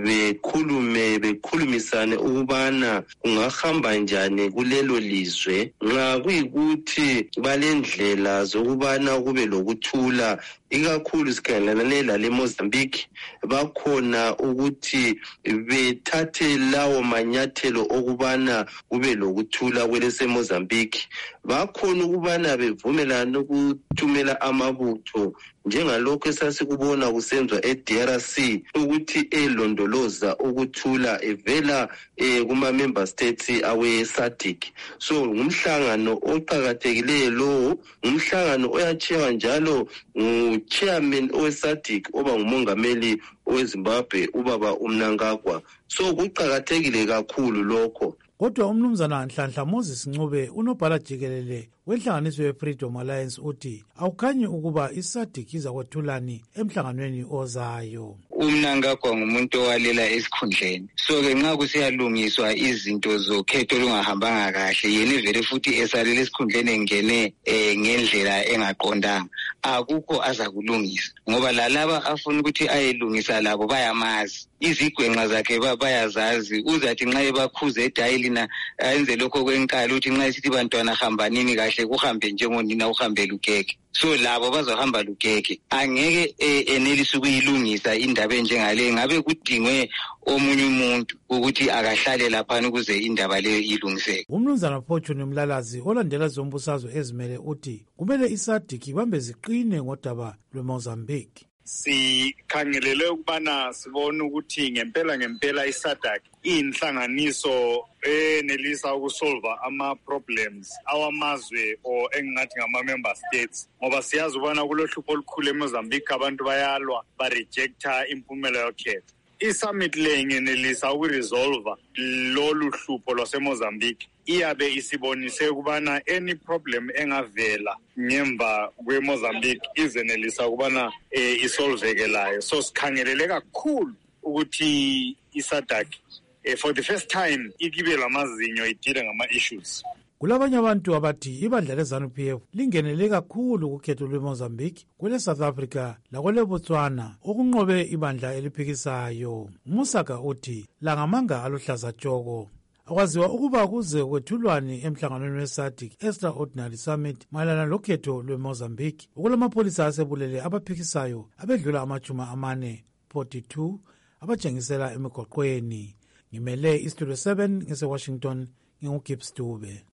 bekhulumisane ukubana kungahamba njani kulelo lizwe nxa kuyikuthi balendlela zokubana kube lokuthula ikakhulu sikhangelane lale Mozambique bakhona ukuthi bethathe lawo manyathelo okubana kube lokuthula kwelese Mozambique bakhona ukubana bevumelana ukuthumela amabutho njengalokho esasikubona kusenzwa eDRC ukuthi elondoloza ukuthula evela kuma member states awe-SADC. So ngumhlangano oqhakathekileyo lo, ngumhlangano oyachairwa njalo chairman owe-SADC oba ngumongameli oweZimbabwe ubaba uMnangagwa. So kuqhakathekile kakhulu lokho. kodwa umnumzana Nhlanhla Moses Ncube unobhala jikelele wenhlanganiso ye-Freedom Alliance uthi awukhanyi ukuba iSADC izakwethulani emhlanganweni ozayo. Umnangagwa ngumuntu owalela esikhundleni, so-ke nxa kusiyalungiswa izinto zokhetho olungahambanga kahle, yena vele futhi esalela esikhundleni engene ngendlela engaqondanga, akukho azakulungisa ngoba lalaba afuna ukuthi ayelungisa labo bayamazi, izigwenqa zakhe bayazazi. Uzathi nxa ebakhuza edayilina ayenze lokho kwenkalo ukuthi nxa isithi bantwana hambanini kahle kuhambe njengonina uhambela ugege, so labo bazohamba lugege. Angeke enelise ukuyilungisa indaba enjengale, ngabe kudingwe omunye umuntu ukuthi akahlale lapha ukuze indaba leyo ilungiseke. Umnumzana Fortune Mlalazi olandela zombusazwe ezimele uthi kumele iSADC ibambe ziqine ngodaba lweMozambique. Sikhangelele ukubana sibone ukuthi ngempela iSADC inhlanganiso enelisa ukusolva ama-problems awamazwe o engingathi ngama-member states, ngoba siyazi ukubana kulohlupho olukhulu eMozambique, abantu bayalwa barejecta impumela yokhetho. I-summit le ingenelisa ukuresolva lolu hlupho lwaseMozambique, iyabe isibonise ukubana any problem engavela ngemva kweMozambique izenelisa ukubana isolveke layo. So sikhangelele kakhulu ukuthi iSADC for the first time ikibe lamazinyo idile ngama-issues. Kulabanye abantu abathi ibandla leZANU-PF lingenele kakhulu kukhetho lweMozambique, kwele South Africa lakwele Botswana okunqobe ibandla eliphikisayo. Musaka uthi langamanga aluhlaza tshoko. Akwaziwa ukuba kuze kwethulwane emhlanganweni weSADC Extraordinary Summit mayelana lokhetho lweMozambique, okulamapolisa asebulele abaphikisayo abedlula 42 abatshengisela emigoqweni. Ngimele iStudio 7 ngese-Washington, nginguGibbs Dube.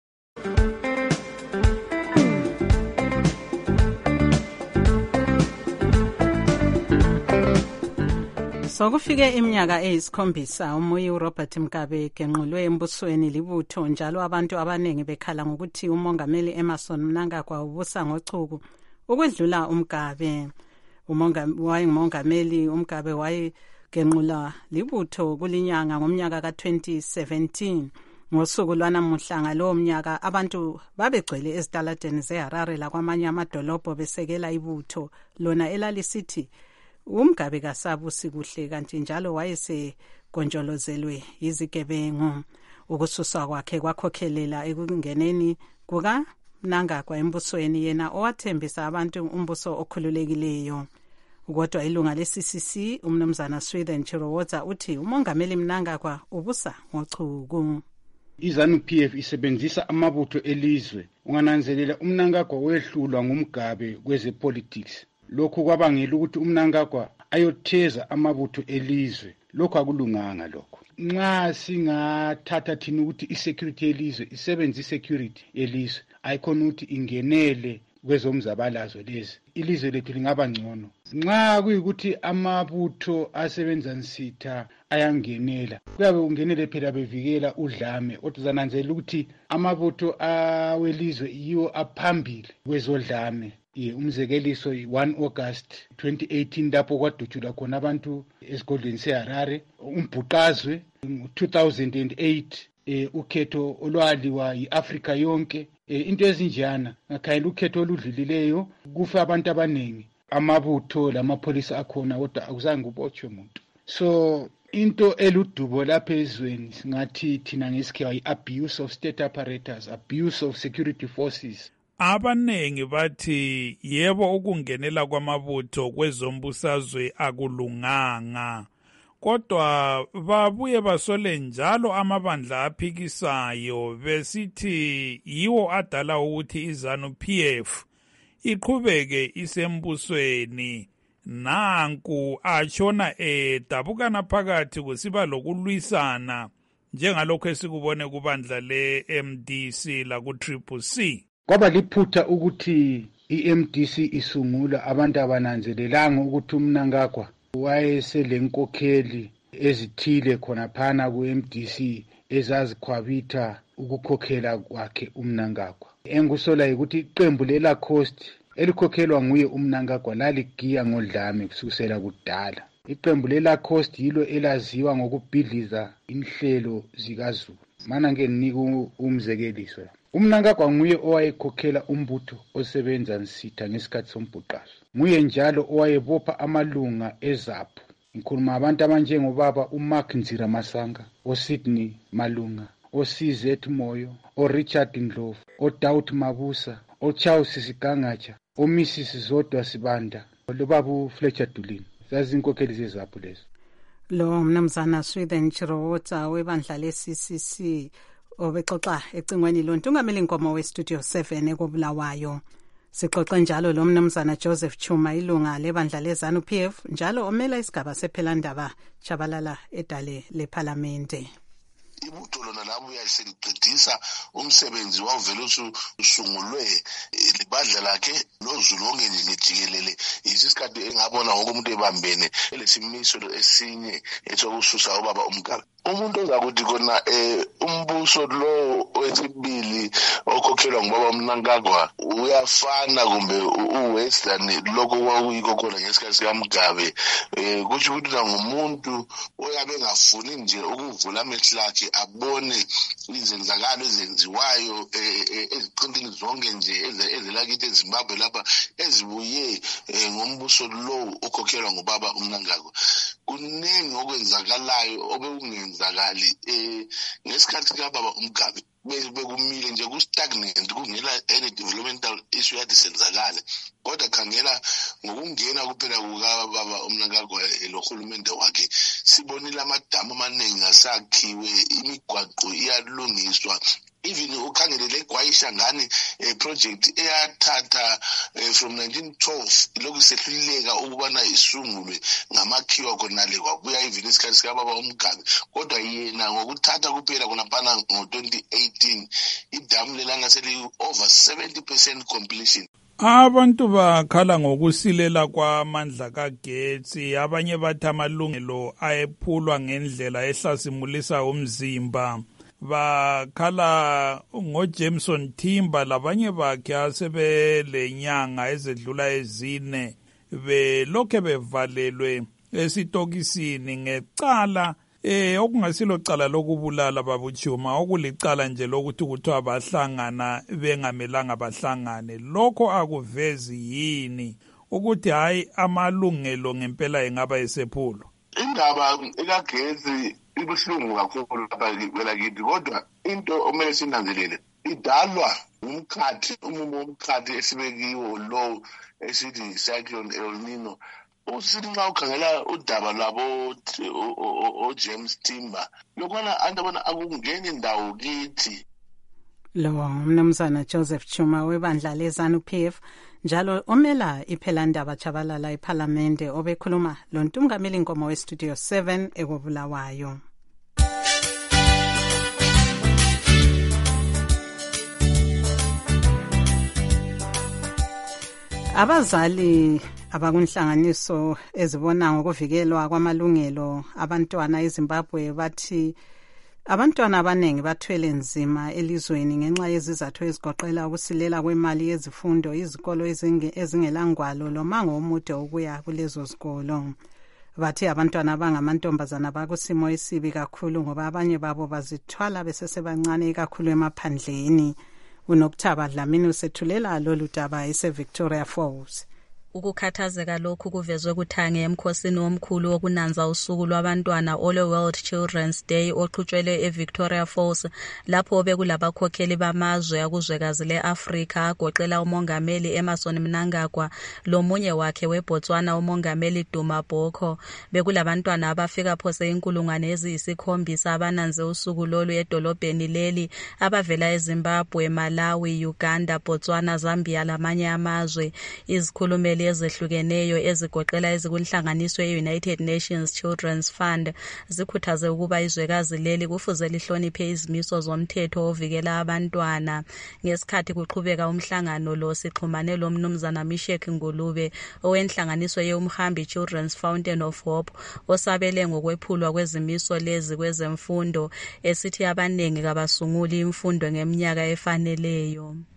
Sokufike iminyaka eyisikhombisa uMoyo uRobert Mugabe egenqulwe embusweni libutho, njalo abantu abanengi bekhala ngokuthi umongameli Emmerson Mnangagwa ubusa ngochuku ukwedlula uMgabe. Wayengumongameli uMgabe wayegenqula libutho kulinyanga ngomnyaka ka-2017. Ngosuku lwanamuhla ngalowo mnyaka abantu babegcwele ezitaladeni zeHarare lakwamanye amadolobho besekela ibutho lona elalisithi uMgabe kasabusi kuhle, kanti njalo wayesegonjolozelwe yizigebengu. Ukususwa kwakhe kwakhokhelela ekungeneni kukaMnangagwa embusweni, yena owathembisa abantu umbuso okhululekileyo. Kodwa ilunga le-CCC umnumzana Swithen Chirowoza uthi umongameli Mnangagwa ubusa ngochuku. iZANU-PF isebenzisa amabutho elizwe. Ungananzelela uMnangagwa wehlulwa nguMgabe kwezepolitics. Lokhu kwabangela ukuthi uMnangagwa ayotheza amabutho elizwe. Lokhu akulunganga lokho. Nxa singathatha thina ukuthi isecurity elizwe isebenza isecurity elizwe, ayikhona ukuthi ingenele kwezomzabalazo lezi, ilizwe lethu lingaba ngcono. Nxa kuyikuthi amabutho asebenza nsitha ayangenela, kuyabe kungenele phela bevikela udlame. Otuzananzelela ukuthi amabutho awelizwe yiwo aphambili kwezodlame. Umzekeliso 1 August 2018 lapho kwadutshulwa khona abantu esigodlweni seHarare. Umbhuqazwe 2008 ukhetho olwaliwa yiAfrika yonke. Into ezinjana ngakhayela ukhetho oludlulileyo kufa abantu abaningi, amabutho lamapholisa akhona kodwa akuzange kubotshwe umuntu. So into eludubo lapha ezweni singathi thina ngesikhiwa yi-abuse of state apparatus, abuse of security forces. Abanengi bathi yebo ukungenela kwamabutho kwezombusazwe akulunganga, kodwa babuye basole njalo amabandla aphikisayo besithi yiwo adala ukuthi iZANU-PF iqhubeke isembusweni. Nanku atshona edabukana phakathi kusiba lokulwisana njengalokho esikubone kubandla le-MDC laku-CCC. Kwaba liphutha ukuthi i-MDC isungula, abantu abananzelelanga ukuthi uMnangagwa wayeselenkokheli ezithile khonaphana ku-MDC ezazikhwabitha ukukhokhela kwakhe uMnangagwa. Engusola ukuthi iqembu leLacoste elikhokhelwa nguye uMnangagwa laligiya ngodlame kusukela kudala. Iqembu leLacoste yilo elaziwa ngokubhidliza inhlelo zikaZulu. mana nginika umzekeliso. UMnangagwa nguye owayekhokhela umbutho osebenza nsitha ngesikhathi sombhuqazo. Nguye njalo owayebopha amalunga ezaphu. Ngikhuluma abantu abanjengobaba uMark Nzira Masanga, oSydney Malunga, oCZ Moyo, oRichard Ndlovu, oDaud Mabusa, oCharles Sigangatsha, oMrs Zodwa Sibanda, lobaba uFletcher Dulini. Zazinkokheli zezaphu lezo. Lo mnumzana Swithen Chirowota webandla le-CCC obexoxa ecingweni lontungameli inkomo we-Studio 7 ekobulawayo. Sixoxe njalo lo mnumzana Joseph Chuma ilunga lebandla leZANU-PF njalo omela isigaba sephelandaba Chabalala edale lephalamende. Ibutho lona labo uyaseliqedisa umsebenzi wavele usungulwe libandla lakhe lozulu onke ngijikelele isikhathi engabona wonke umuntu ebambene lesimiso esinye ethokususa ubaba uMgabe. Umuntu ozakuthi kona umbuso lo wesibili okhokhelwa ngubaba uMnangagwa uyafana kumbe uwestern lokho kwakuyikho khona ngesikhathi sikaMgabe, kusho ukuthi ngumuntu oyabe engafuni nje ukuvula amehlo akhe abone izenzakalo ezenziwayo eziqintini zonke nje ezelakithi eZimbabwe lapha ezibuye ngombuso lo okhokhelwa ngubaba uMnangagwa. Kuningi okwenzakalayo obekungenzakali ngesikhathi sikababa uMgabe bekumile nje ku-stagnant kungela any developmental issue yadisenzakale. Kodwa khangela ngokungena kuphela kukababa uMnangagwa lo hulumende wakhe sibonile amadamu amaningi asakhiwe, imigwaqo iyalungiswa. Even ukhangelele eGwayisha ngani project eyathatha from 1912 lokhu sehluleka ukubana isungulwe ngamakhiwa khonale kwabuya even isikhathi sikababa uMgabe. Kodwa yena ngokuthatha kuphela khonaphana ngo-2018 idamu lelanga seli over 70% completion. Abantu bakhala ngokusilela kwamandla kagetsi, abanye bathi amalungelo ayephulwa ngendlela ehlasimulisa umzimba. Bakhala ngoJameson Timber labanye bakhe asebelenyanga ezedlula ezine belokhe bevalelwe esitokisini ngecala okungasilo cala lokubulala babuchuma, okulicala nje lokuthi kuthiwa bahlangana bengamelanga bahlangane. Lokho akuvezi yini ukuthi hayi amalungelo ngempela engaba esephulwa? Indaba ekagezi ibuhlungu kakhulu lapha kwelakithi, kodwa into omele sinanzelele idalwa umkhathi, umumo womkhathi esibekiwo lo esithi cyclone El Nino. Usithi nxa ukhangela udaba lwabo James Timber lokwana abantu abona akungeni indawo kithi. Lo mnumzana Joseph Chuma webandla leZANU-PF njalo omela iphelandaba Chabalala ephalamende obekhuluma lo ntungameli inkomo we-Studio 7 ekobulawayo. Abazali abakunhlanganiso ezibona ngokuvikelwa kwamalungelo abantwana eZimbabwe bathi abantwana abanengi bathwele nzima elizweni ngenxa yezizathu ezigoqela ukusilela kwemali yezifundo, izikolo ezingelangwalo lomango omude ukuya kulezo zikolo. Bathi abantwana abangamantombazana bakusimo esibi kakhulu ngoba abanye babo bazithwala besesebancane kakhulu emaphandleni. UNokuthaba Dlamini usethulela lolu daba eseVictoria Falls. Ukukhathazeka lokhu kuvezwe kuthange emkhosini omkhulu wokunanza usuku lwabantwana ole World Children's Day oqhutshwelwe eVictoria Falls, lapho bekulabakhokheli bamazwe akuzwekazi leAfrika agoqela umongameli Emmerson Mnangagwa lomunye wakhe weBotswana umongameli Duma Boko. Bekulabantwana abafika phose 7,000 abananze usuku lolu edolobheni leli abavela eZimbabwe, Malawi, Uganda, Botswana, Zambia lamanye amazwe. Izikhulumeli ezehlukeneyo ezigoqela ezikunhlanganiso ye-United Nations Children's Fund zikhuthaze ukuba izwekazi leli kufuze lihloniphe izimiso zomthetho ovikela abantwana. Ngesikhathi kuqhubeka umhlangano lo sixhumane lo mnumzana Mishek Ngulube owenhlanganiso ye-Umhambi Children's Fountain of Hope osabele ngokwephulwa kwezimiso lezi kwezemfundo esithi abanengi kabasunguli imfundo ngeminyaka efaneleyo.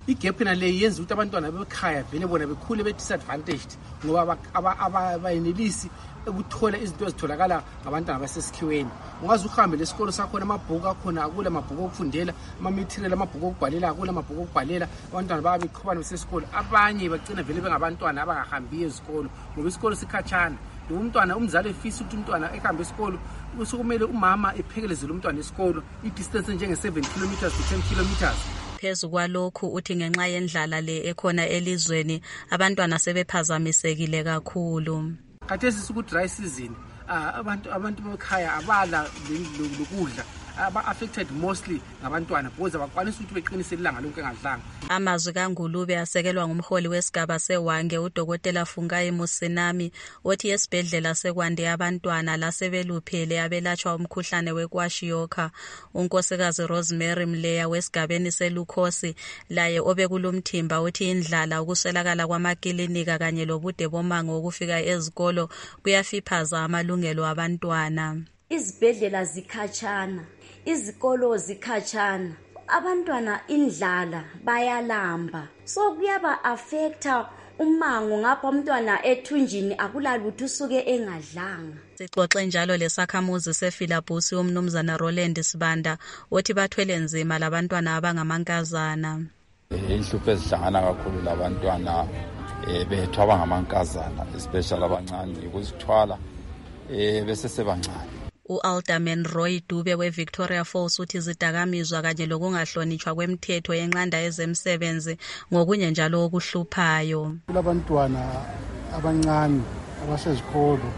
igap nale yenza ukuthi abantwana bekhaya vele bona bekhule be-disadvantaged ngoba abayenelisi ukuthola izinto ezitholakala ngabantwana basesikhiweni. Ungaze uhambe lesikolo sakhona amabhuku akhona akula amabhuku okufundela, ama-material amabhuku okubhalela akula amabhuku okubhalela, abantwana baba beqhubana besesikolo. Abanye bagcina vele bengabantwana abangahambiyo esikolo ngoba isikolo sikhatshana. Umntwana umzali efisa ukuthi umntwana ehambe esikolo usukumele umama ephekelezele umntwana esikolo i-distance njenge-7 kilometers to 10 kilometers. Phezu kwalokhu uthi ngenxa yendlala le ekhona elizweni abantwana sebephazamisekile kakhulu. Khathesi siku-dry season, abantu bekhaya abala lokudla, aba-affected mostly ngabantwana because abakwanisa ukuthi beqinise ilanga lonke engadlanga. Amazwi kaNgulube asekelwa ngumholi wesigaba seWange uDokotela Fungai Musinami othi esibhedlela sekwande abantwana lasebeluphele abelatshwa umkhuhlane wekwashiorkor. Unkosikazi Rosemary Mleya wesigabeni selukhosi laye obekulumthimba uthi indlala, ukuswelakala kwamakilinika kanye lobude bomango ukufika ezikolo kuyafiphaza amalungelo abantwana. Izibhedlela zikhatshana, izikolo zikhatshana, abantwana indlala bayalamba, so kuyaba affecta umango ngapha umntwana ethunjini akulalutho usuke engadlanga. Sixoxe njalo lesakhamuzi seFilabusi umnumzana Roland Sibanda othi bathwele nzima labantwana abangamankazana. Inhlupho ezihlangana kakhulu labantwana bethwaba ngamankazana, especially abancane ukuzithwala bese sebancane. U-Alderman Roy Dube we-Victoria Falls uthi izidakamizwa kanye lokungahlonitshwa kwemthetho yenqanda ezemsebenzi ngokunye njalo okuhluphayo. Kulabantwana abancane abasezikolo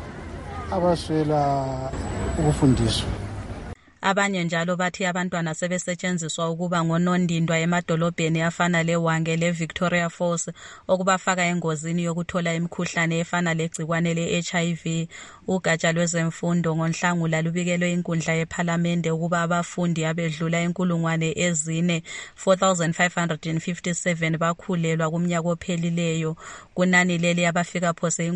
abaswela ukufundiswa. Abanye njalo bathi abantwana sebesetshenziswa ukuba ngonondindwa emadolobheni afana leWange le-Victoria Falls okubafaka engozini yokuthola imikhuhlane efana legcikwane le-HIV. Ugatsha lwezemfundo ngoNhlangula lubikelwe inkundla yePhalamende ukuba abafundi abedlula 4,557 bakhulelwa kumnyaka ophelileyo. Kunani leli abafika phose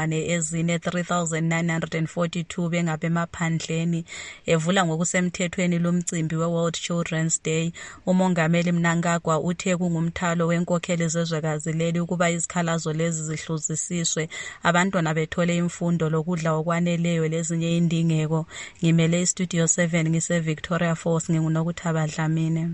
4,3,942 bengabemaphandleni. Evula ngokusemthethweni lomcimbi we-World Children's Day, uMongameli Mnangagwa uthe kungumthalo wenkokheli zezwekazi leli ukuba izikhalazo lezi zihluzisiswe, abantwana bethole imfundo lokudla okwaneleyo lezinye indingeko. Ngimele iStudio 7 ngise-Victoria Falls, nginguNokuthaba Dlamini.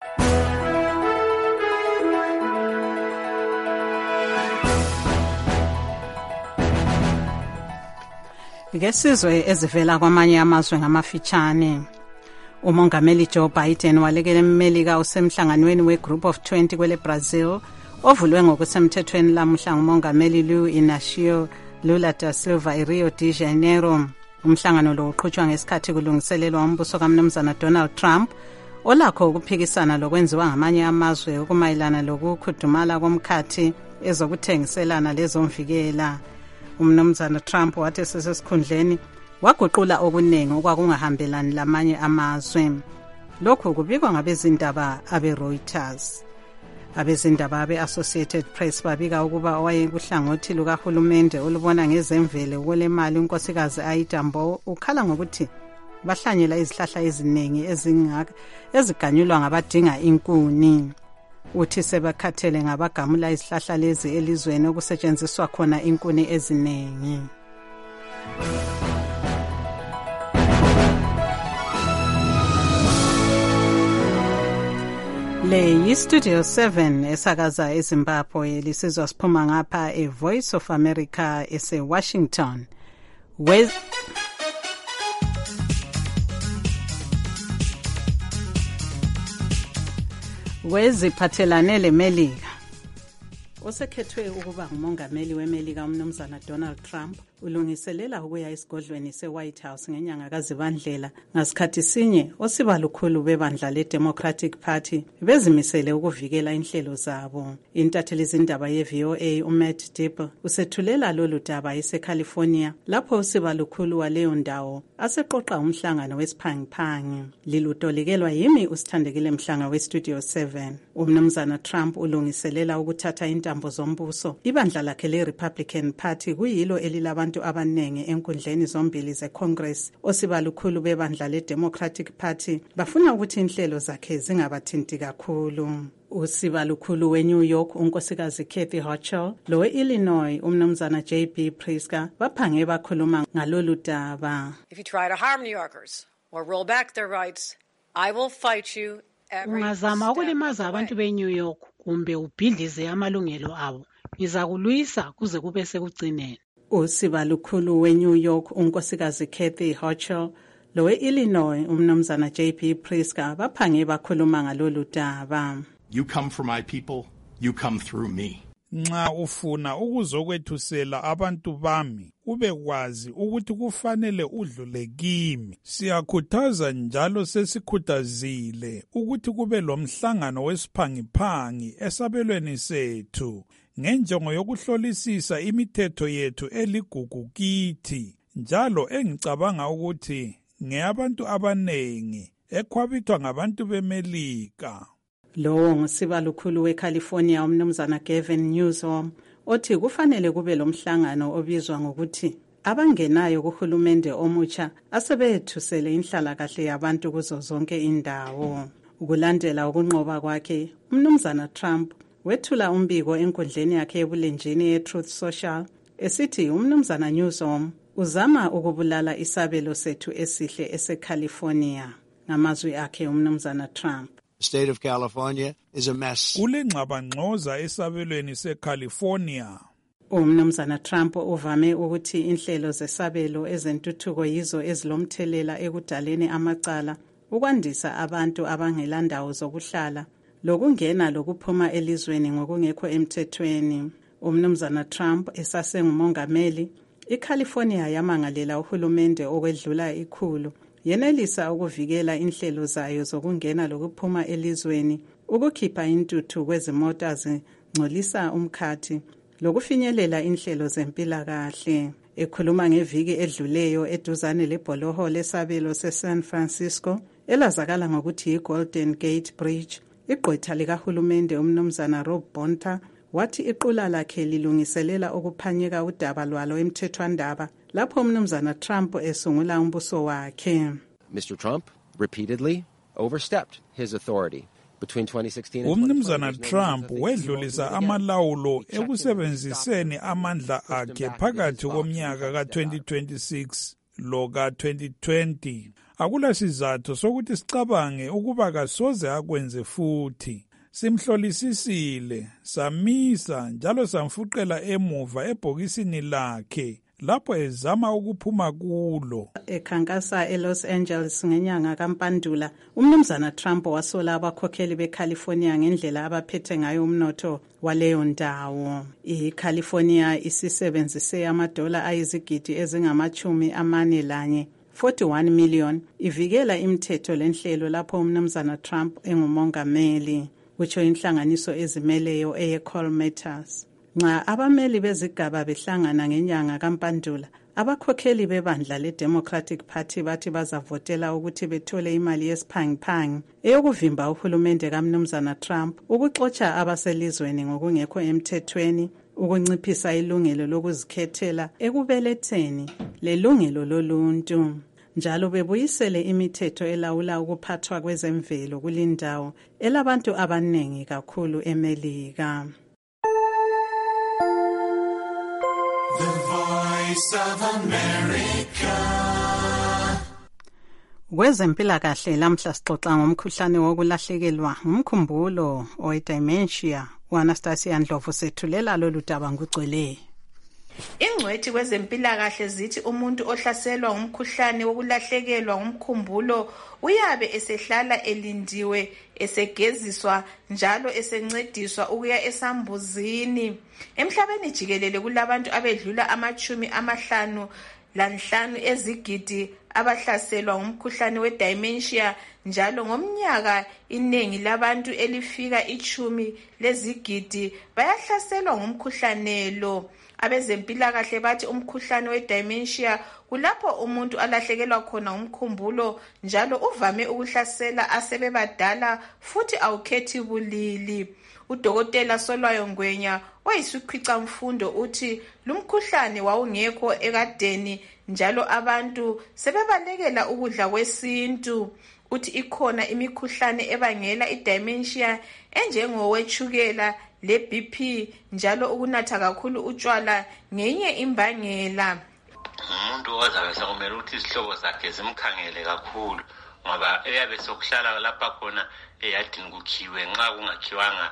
Ngesizwe ezivela kwamanye amazwe ngamafitshane. Umongameli Joe Biden walekela eMelika usemhlanganweni we-Group of 20 kwele Brazil ovulwe ngokusemthethweni lamuhla ngumongameli Luiz Inácio Lula da Silva eRio de Janeiro. Umhlangano lo uqhutshwa ngesikhathi kulungiselelwa umbuso kaMnumzana Donald Trump olakho ukuphikisana lokwenziwa ngamanye amazwe ukumayelana lokukhudumala komkhathi ezokuthengiselana lezomvikela. Umnumzana Trump wathi sesesikhundleni waguqula okuningi okwakungahambelani lamanye amazwe. Lokhu kubikwa ngabezindaba abe-Reuters. Abezindaba abe-Associated Press babika ukuba owayekuhlangothi lukahulumende olubona ngezemvelo kwelemali unkosikazi Aida Mbo ukhala ngokuthi bahlanyela izihlahla eziningi eziganyulwa ngabadinga inkuni. Uthi sebakhathele ngabagamula izihlahla lezi elizweni okusetshenziswa khona inkuni eziningi. Le yiStudio 7 esakaza eZimbabwe lisizwa siphuma ngapha eVoice of America ese-Washington. Weziphathelane leMelika. Osekhethwe ukuba ngumongameli weMelika umnumzana Donald Trump ulungiselela ukuya esigodlweni seWhite House ngenyanga kaZibandlela. Ngasikhathi sinye osiba lukhulu bebandla leDemocratic Party bezimisele ukuvikela inhlelo zabo. Intatheli zindaba yeVOA uMatt Dipper usethulela lolu daba eseCalifornia lapho usiba lukhulu waleyo ndawo aseqoqa umhlangano wesiphangiphangi. Lilutolekelwa yimi usithandekile Mhlanga weStudio 7. Umnumzana Trump ulungiselela ukuthatha intambo zombuso. Ibandla lakhe leRepublican Party kuyilo elilabantu abantu abaningi enkundleni zombili zeCongress. Osibalukhulu bebandla leDemocratic Party bafuna ukuthi inhlelo zakhe zingabathinti kakhulu. Usibalukhulu weNew York unkosikazi Kathy Hochul lowe-Illinois umnumzana J.B. Pritzker baphange bakhuluma ngalolu daba. If you try to harm New Yorkers or roll back their rights, I will fight you. Ungazama ukulimaza abantu beNew York kumbe ubhidlize amalungelo abo, ngizakulwisa kuze kube sekugcineni. Usibalukhulu weNew York unkosikazi Kathy Hochul lowe-Illinois umnumzana J.B. Pritzker baphange bakhuluma ngalolu daba. You come for my people, you come through me. Nxa ufuna ukuzokwethusela abantu bami ube kwazi ukuthi kufanele udlule kimi. Siyakhuthaza njalo sesikhuthazile ukuthi kube lomhlangano wesiphangiphangi esabelweni sethu ngenjongo yokuhlolisisa imithetho yethu eligugu kithi, njalo engicabanga ukuthi ngeyabantu abanengi ekhwabithwa ngabantu beMelika. Lo ngusibalukhulu weCalifornia umnumzana Gavin Newsom othi kufanele kube lomhlangano obizwa ngokuthi abangenayo kuhulumende omutsha asebethusele inhlalakahle yabantu kuzo zonke indawo. Ukulandela ukunqoba kwakhe, umnumzana Trump wethula umbiko enkundleni yakhe ebulenjini yeTruth Social esithi umnumzana Newsom uzama ukubulala isabelo sethu esihle eseCalifornia. Ngamazwi akhe umnumzana Trump, The state of California is a mess. Kulengxabangxoza esabelweni seCalifornia. Umnumzana Trump uvame ukuthi inhlelo zesabelo ezentuthuko yizo ezilomthelela ekudaleni amacala, ukwandisa abantu abangelandawo zokuhlala, lokungena lokuphuma elizweni ngokungekho emthethweni. Umnumzana Trump esasengumongameli, iCalifornia yamangalela uhulumende okwedlula ikhulu yenelisa ukuvikela inhlelo zayo zokungena lokuphuma elizweni, ukukhipha intuthu kwezimota zingcolisa umkhathi, lokufinyelela inhlelo zempilakahle. Ekhuluma ngeviki edluleyo eduzane lebholoho lesabelo seSan Francisco elazakala ngokuthi yiGolden Gate Bridge, igqwetha likahulumende umnumzana Rob Bonta wathi iqula lakhe lilungiselela ukuphanyeka udaba lwalo emthethwandaba lapho umnumzana Trump esungula umbuso wakhe. Mr. Trump repeatedly overstepped his authority. Umnumzana Trump wedlulisa amalawulo ekusebenziseni amandla akhe phakathi komnyaka ka-2026 lo ka-2020. Akula sizathu sokuthi sicabange ukuba kasoze akwenze futhi. Simhlolisisile, samisa njalo samfuqela emuva ebhokisini lakhe lapho ezama ukuphuma kulo. Ekhankasa eLos Angeles ngenyanga kaMpandula, umnumzana Trump wasola abakhokheli beCalifornia ngendlela abaphethe ngayo umnotho waleyo ndawo. iCalifornia isisebenzise amadola ayizigidi ezingama-41 41 million ivikela imithetho lenhlelo lapho umnumzana Trump engumongameli, kutsho inhlanganiso ezimeleyo eyeCall Matters. Nxa abameli bezigaba behlangana ngenyanga kaMpandula, abakhokheli bebandla leDemocratic Party bathi bazavotela ukuthi bethole imali yesiphangiphangi eyokuvimba uhulumende kamnumzana Trump ukuxotsha abaselizweni ngokungekho emthethweni, ukunciphisa ilungelo lokuzikhethela ekubeletheni lelungelo loluntu. Njalo bebuyisele imithetho elawula ukuphathwa kwezemvelo kulindawo elabantu abaningi kakhulu eMelika. The Voice of America. Kwezempilakahle lamhla sixoxa ngomkhuhlane wokulahlekelwa ngumkhumbulo owe-dementia. U-Anastasia Ndlovu sethulela lolu daba ngugcwele. Ingcwethi kwezempilakahle zithi umuntu ohlaselwa ngumkhuhlane wokulahlekelwa ngumkhumbulo uyabe esehlala elindiwe, esegeziswa njalo esencediswa ukuya esambuzini. Emhlabeni jikelele kulabantu abedlula 55 ezigidi abahlaselwa ngumkhuhlane we-dementia, njalo ngomnyaka inengi labantu elifika 10 lezigidi bayahlaselwa ngumkhuhlane lo. Abezempilakahle bathi umkhuhlane we-dementia kulapho umuntu alahlekelwa khona umkhumbulo, njalo uvame ukuhlasela asebebadala futhi awukhethi bulili. Udokotela Solwayo Ngwenya oyisikhwicamfundo uthi lumkhuhlane wawungekho ekadeni, njalo abantu sebebalekela ukudla kwesintu. Uthi ikhona imikhuhlane ebangela i-dementia enjengowetshukela le-BP, njalo ukunatha kakhulu utshwala ngenye imbangela. Umuntu ozabe sekumele ukuthi izihlobo zakhe zimkhangele kakhulu, ngoba eyabe sokuhlala lapha khona eyadini kukhiwe, nxa kungakhiwanga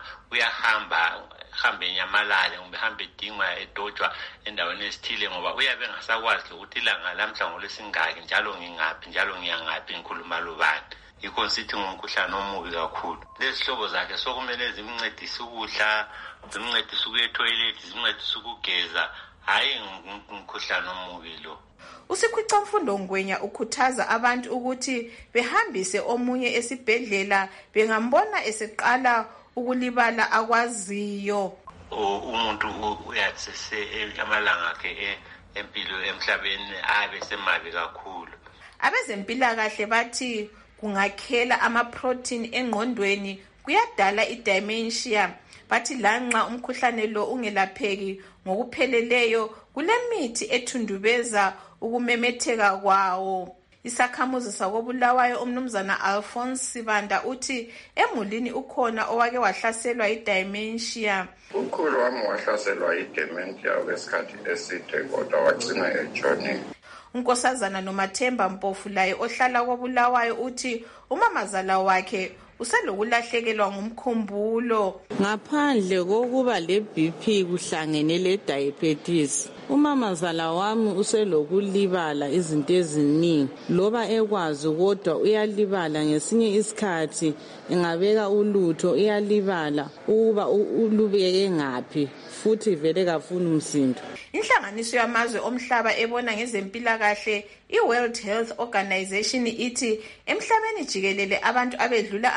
uyahambe nyamalale kumbe hambe edingwa edojwa endaweni ezithile, ngoba uyabe engasakwazi ukuthi ilanga lamhla ngolwesingaki, njalo ngingaphi, njalo ngiyangaphi, ngikhuluma lobani. Yikho sithi ngumkhuhlane omubi kakhulu. Lezi hlobo zakhe sokumele zimncedise ukudla, zimncedise ukuya etoilet, zimncedise ukugeza, hayi ngumkhuhlane omubi lo. Usikhwicamfundo Ngwenya ukhuthaza abantu ukuthi behambise omunye esibhedlela bengambona eseqala ukulibala akwaziyo. Umuntu uyatsese amalanga akhe empilo emhlabeni abe semabi kakhulu. Abezempilakahle bathi kungakhela ama-protein engqondweni kuyadala i-dementia. Bathi lanxa umkhuhlane lo ungelapheki ngokupheleleyo, kulemithi ethundubeza ukumemetheka kwawo. Isakhamuzi sakobulawayo umnumzana Alphonse Sibanda uthi emulini ukhona owake wahlaselwa i-dementia. Ukhulu wami wahlaselwa i-dementia kwesikhathi eside kodwa wagcina etshonile. Unkosazana Nomathemba Mpofu laye ohlala kobulawayo uthi umamazala wakhe uselokulahlekelwa ngumkhumbulo. Ngaphandle kokuba le-BP kuhlangene le-diabetes, umamazala wami uselokulibala izinto eziningi. Loba ekwazi kodwa uyalibala ngesinye isikhathi, engabeka ulutho uyalibala ukuba ulubeke ngaphi, futhi vele kafuni umsindo. Inhlanganiso yamazwe omhlaba ebona ngezempilakahle i-World Health Organization ithi emhlabeni jikelele abantu abedlula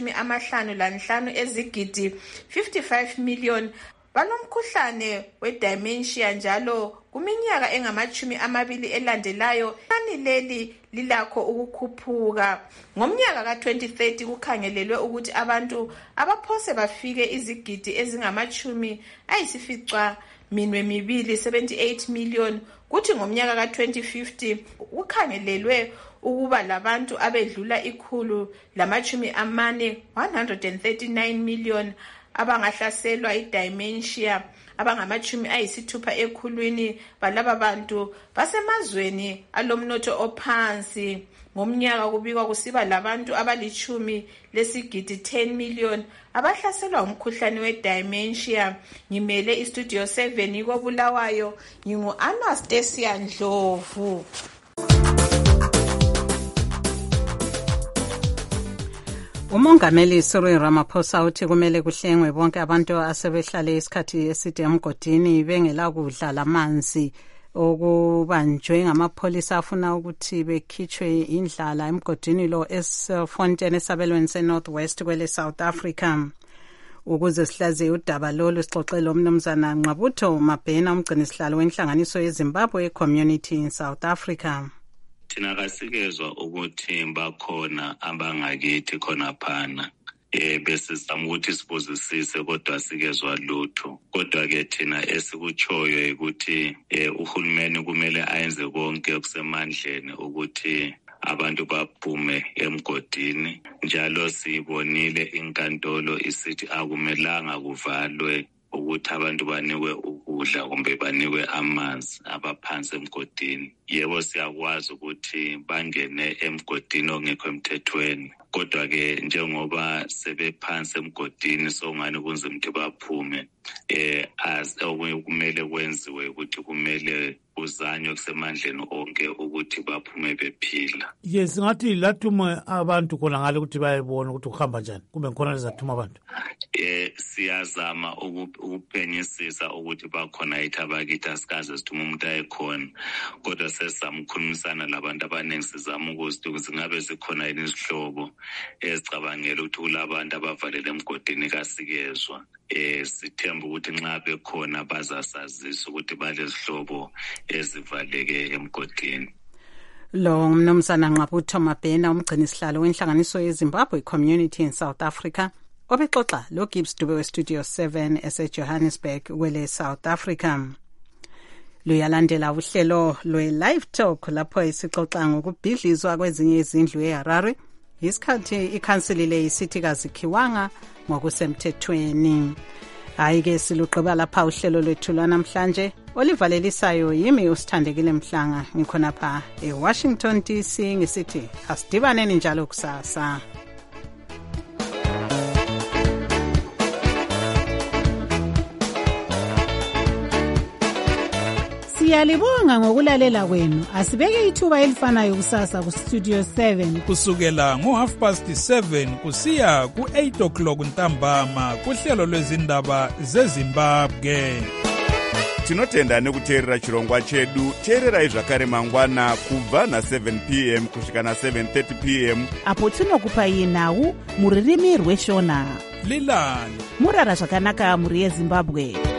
55 ezigidi 55 million balomkhuhlane we-dementia, njalo kuminyaka engama-20 elandelayo inani leli lilakho ukukhuphuka. Ngomnyaka ka-2030 kukhangelelwe ukuthi abantu abaphose bafike izigidi ezingama-78 million, kuthi ngomnyaka ka-2050 kukhangelelwe ukuba labantu abedlula 139 million abangahlaselwa i-dementia. Abangama-60 ekhulwini balaba bantu basemazweni alomnotho ophansi. Ngomnyaka kubikwa kusiba labantu abali-10 lesigidi 10 million abahlaselwa umkhuhlane we-dementia. Ngimele istudio 7 kobulawayo, ngingu-Anastasia Ndlovu. Umongameli Cyril Ramaphosa uthi kumele kuhlengwe bonke abantu asebehlale isikhathi eside emgodini bengela kudla lamanzi okubanjwe ngamapholisa afuna ukuthi bekhitshwe indlala emgodini lo eSfontein esabelweni seNorthwest kwele South Africa. Ukuze sihlaziye udaba lolu sixoxele umnumzana Nqabutho Mabhena, umgcinisihlalo wenhlanganiso yeZimbabwe Community in South Africa. Thina kasikezwa ukuthi bakhona abangakithi khona phana besizama ukuthi sibuzisise kodwa sikezwa lutho. Kodwa ke thina esikutshoyo ukuthi uhulumeni kumele ayenze konke okusemandleni ukuthi abantu baphume emgodini. Njalo sibonile inkantolo isithi akumelanga kuvalwe ukuthi abantu banikwe ukudla kumbe banikwe amanzi abaphansi emgodini. Yebo siyakwazi ukuthi bangene emgodini ongekho emthethweni, kodwa ke njengoba sebephansi emgodini songani kunzima ukuthi baphume. Kumele kwenziwe ukuthi kumele kuzanywe kusemandleni onke ukuthi baphume bephila. Yes, ngathi lathuma abantu khona ngale ukuthi bayebona ukuthi kuhamba njani kumbe khona lezathuma abantu. siyazama ukuphenyisisa ukuthi bakhona yithi abakithi asikaze sithuma umuntu ayekhona, kodwa sesizama ukukhulumisana labantu abaningi, sizama ukuthi zingabe zikhona yini izihlobo ezicabangela ukuthi kulabantu abavalele emgodini kaSikezwa. Sithemba ukuthi nxa bekhona bazasazisa ukuthi balezihlobo ezivaleke emgodini. Lo mnumzana Nqabutho Mabhena, umgcini sihlalo wenhlanganiso yeZimbabwe Community in South Africa, obexoxa lo Gibbs Dube we-Studio 7 ese-Johannesburg kwele South Africa. Luyalandela uhlelo lwe-Live Talk lapho isixoxa ngokubhidlizwa kwezinye izindlu eHarare, isikhathi ikhansili le-Citikazi Kiwanga ngokusemthethweni. Hayi-ke silugqiba lapha uhlelo lwethu lwanamhlanje olivalelisayo yimi uSithandekile Mhlanga, ngikhonapha eWashington DC ngisithi asidibaneni njalo kusasa. Siyalibonga ngokulalela kwenu. Asibeke ithuba elifanayo kusasa kuStudio 7 kusukela ngo7:30 kusiya ku8:00 ntambama kuhlelo lwezindaba zeZimbabwe. Tinotenda nekuteerera chirongwa chedu. Teererai zvakare mangwana kubva na7 p.m. kusvika na7:30 p.m. apo tinokupai nhau muririmi rweshona. Lilani murara zvakanaka muri yeZimbabwe.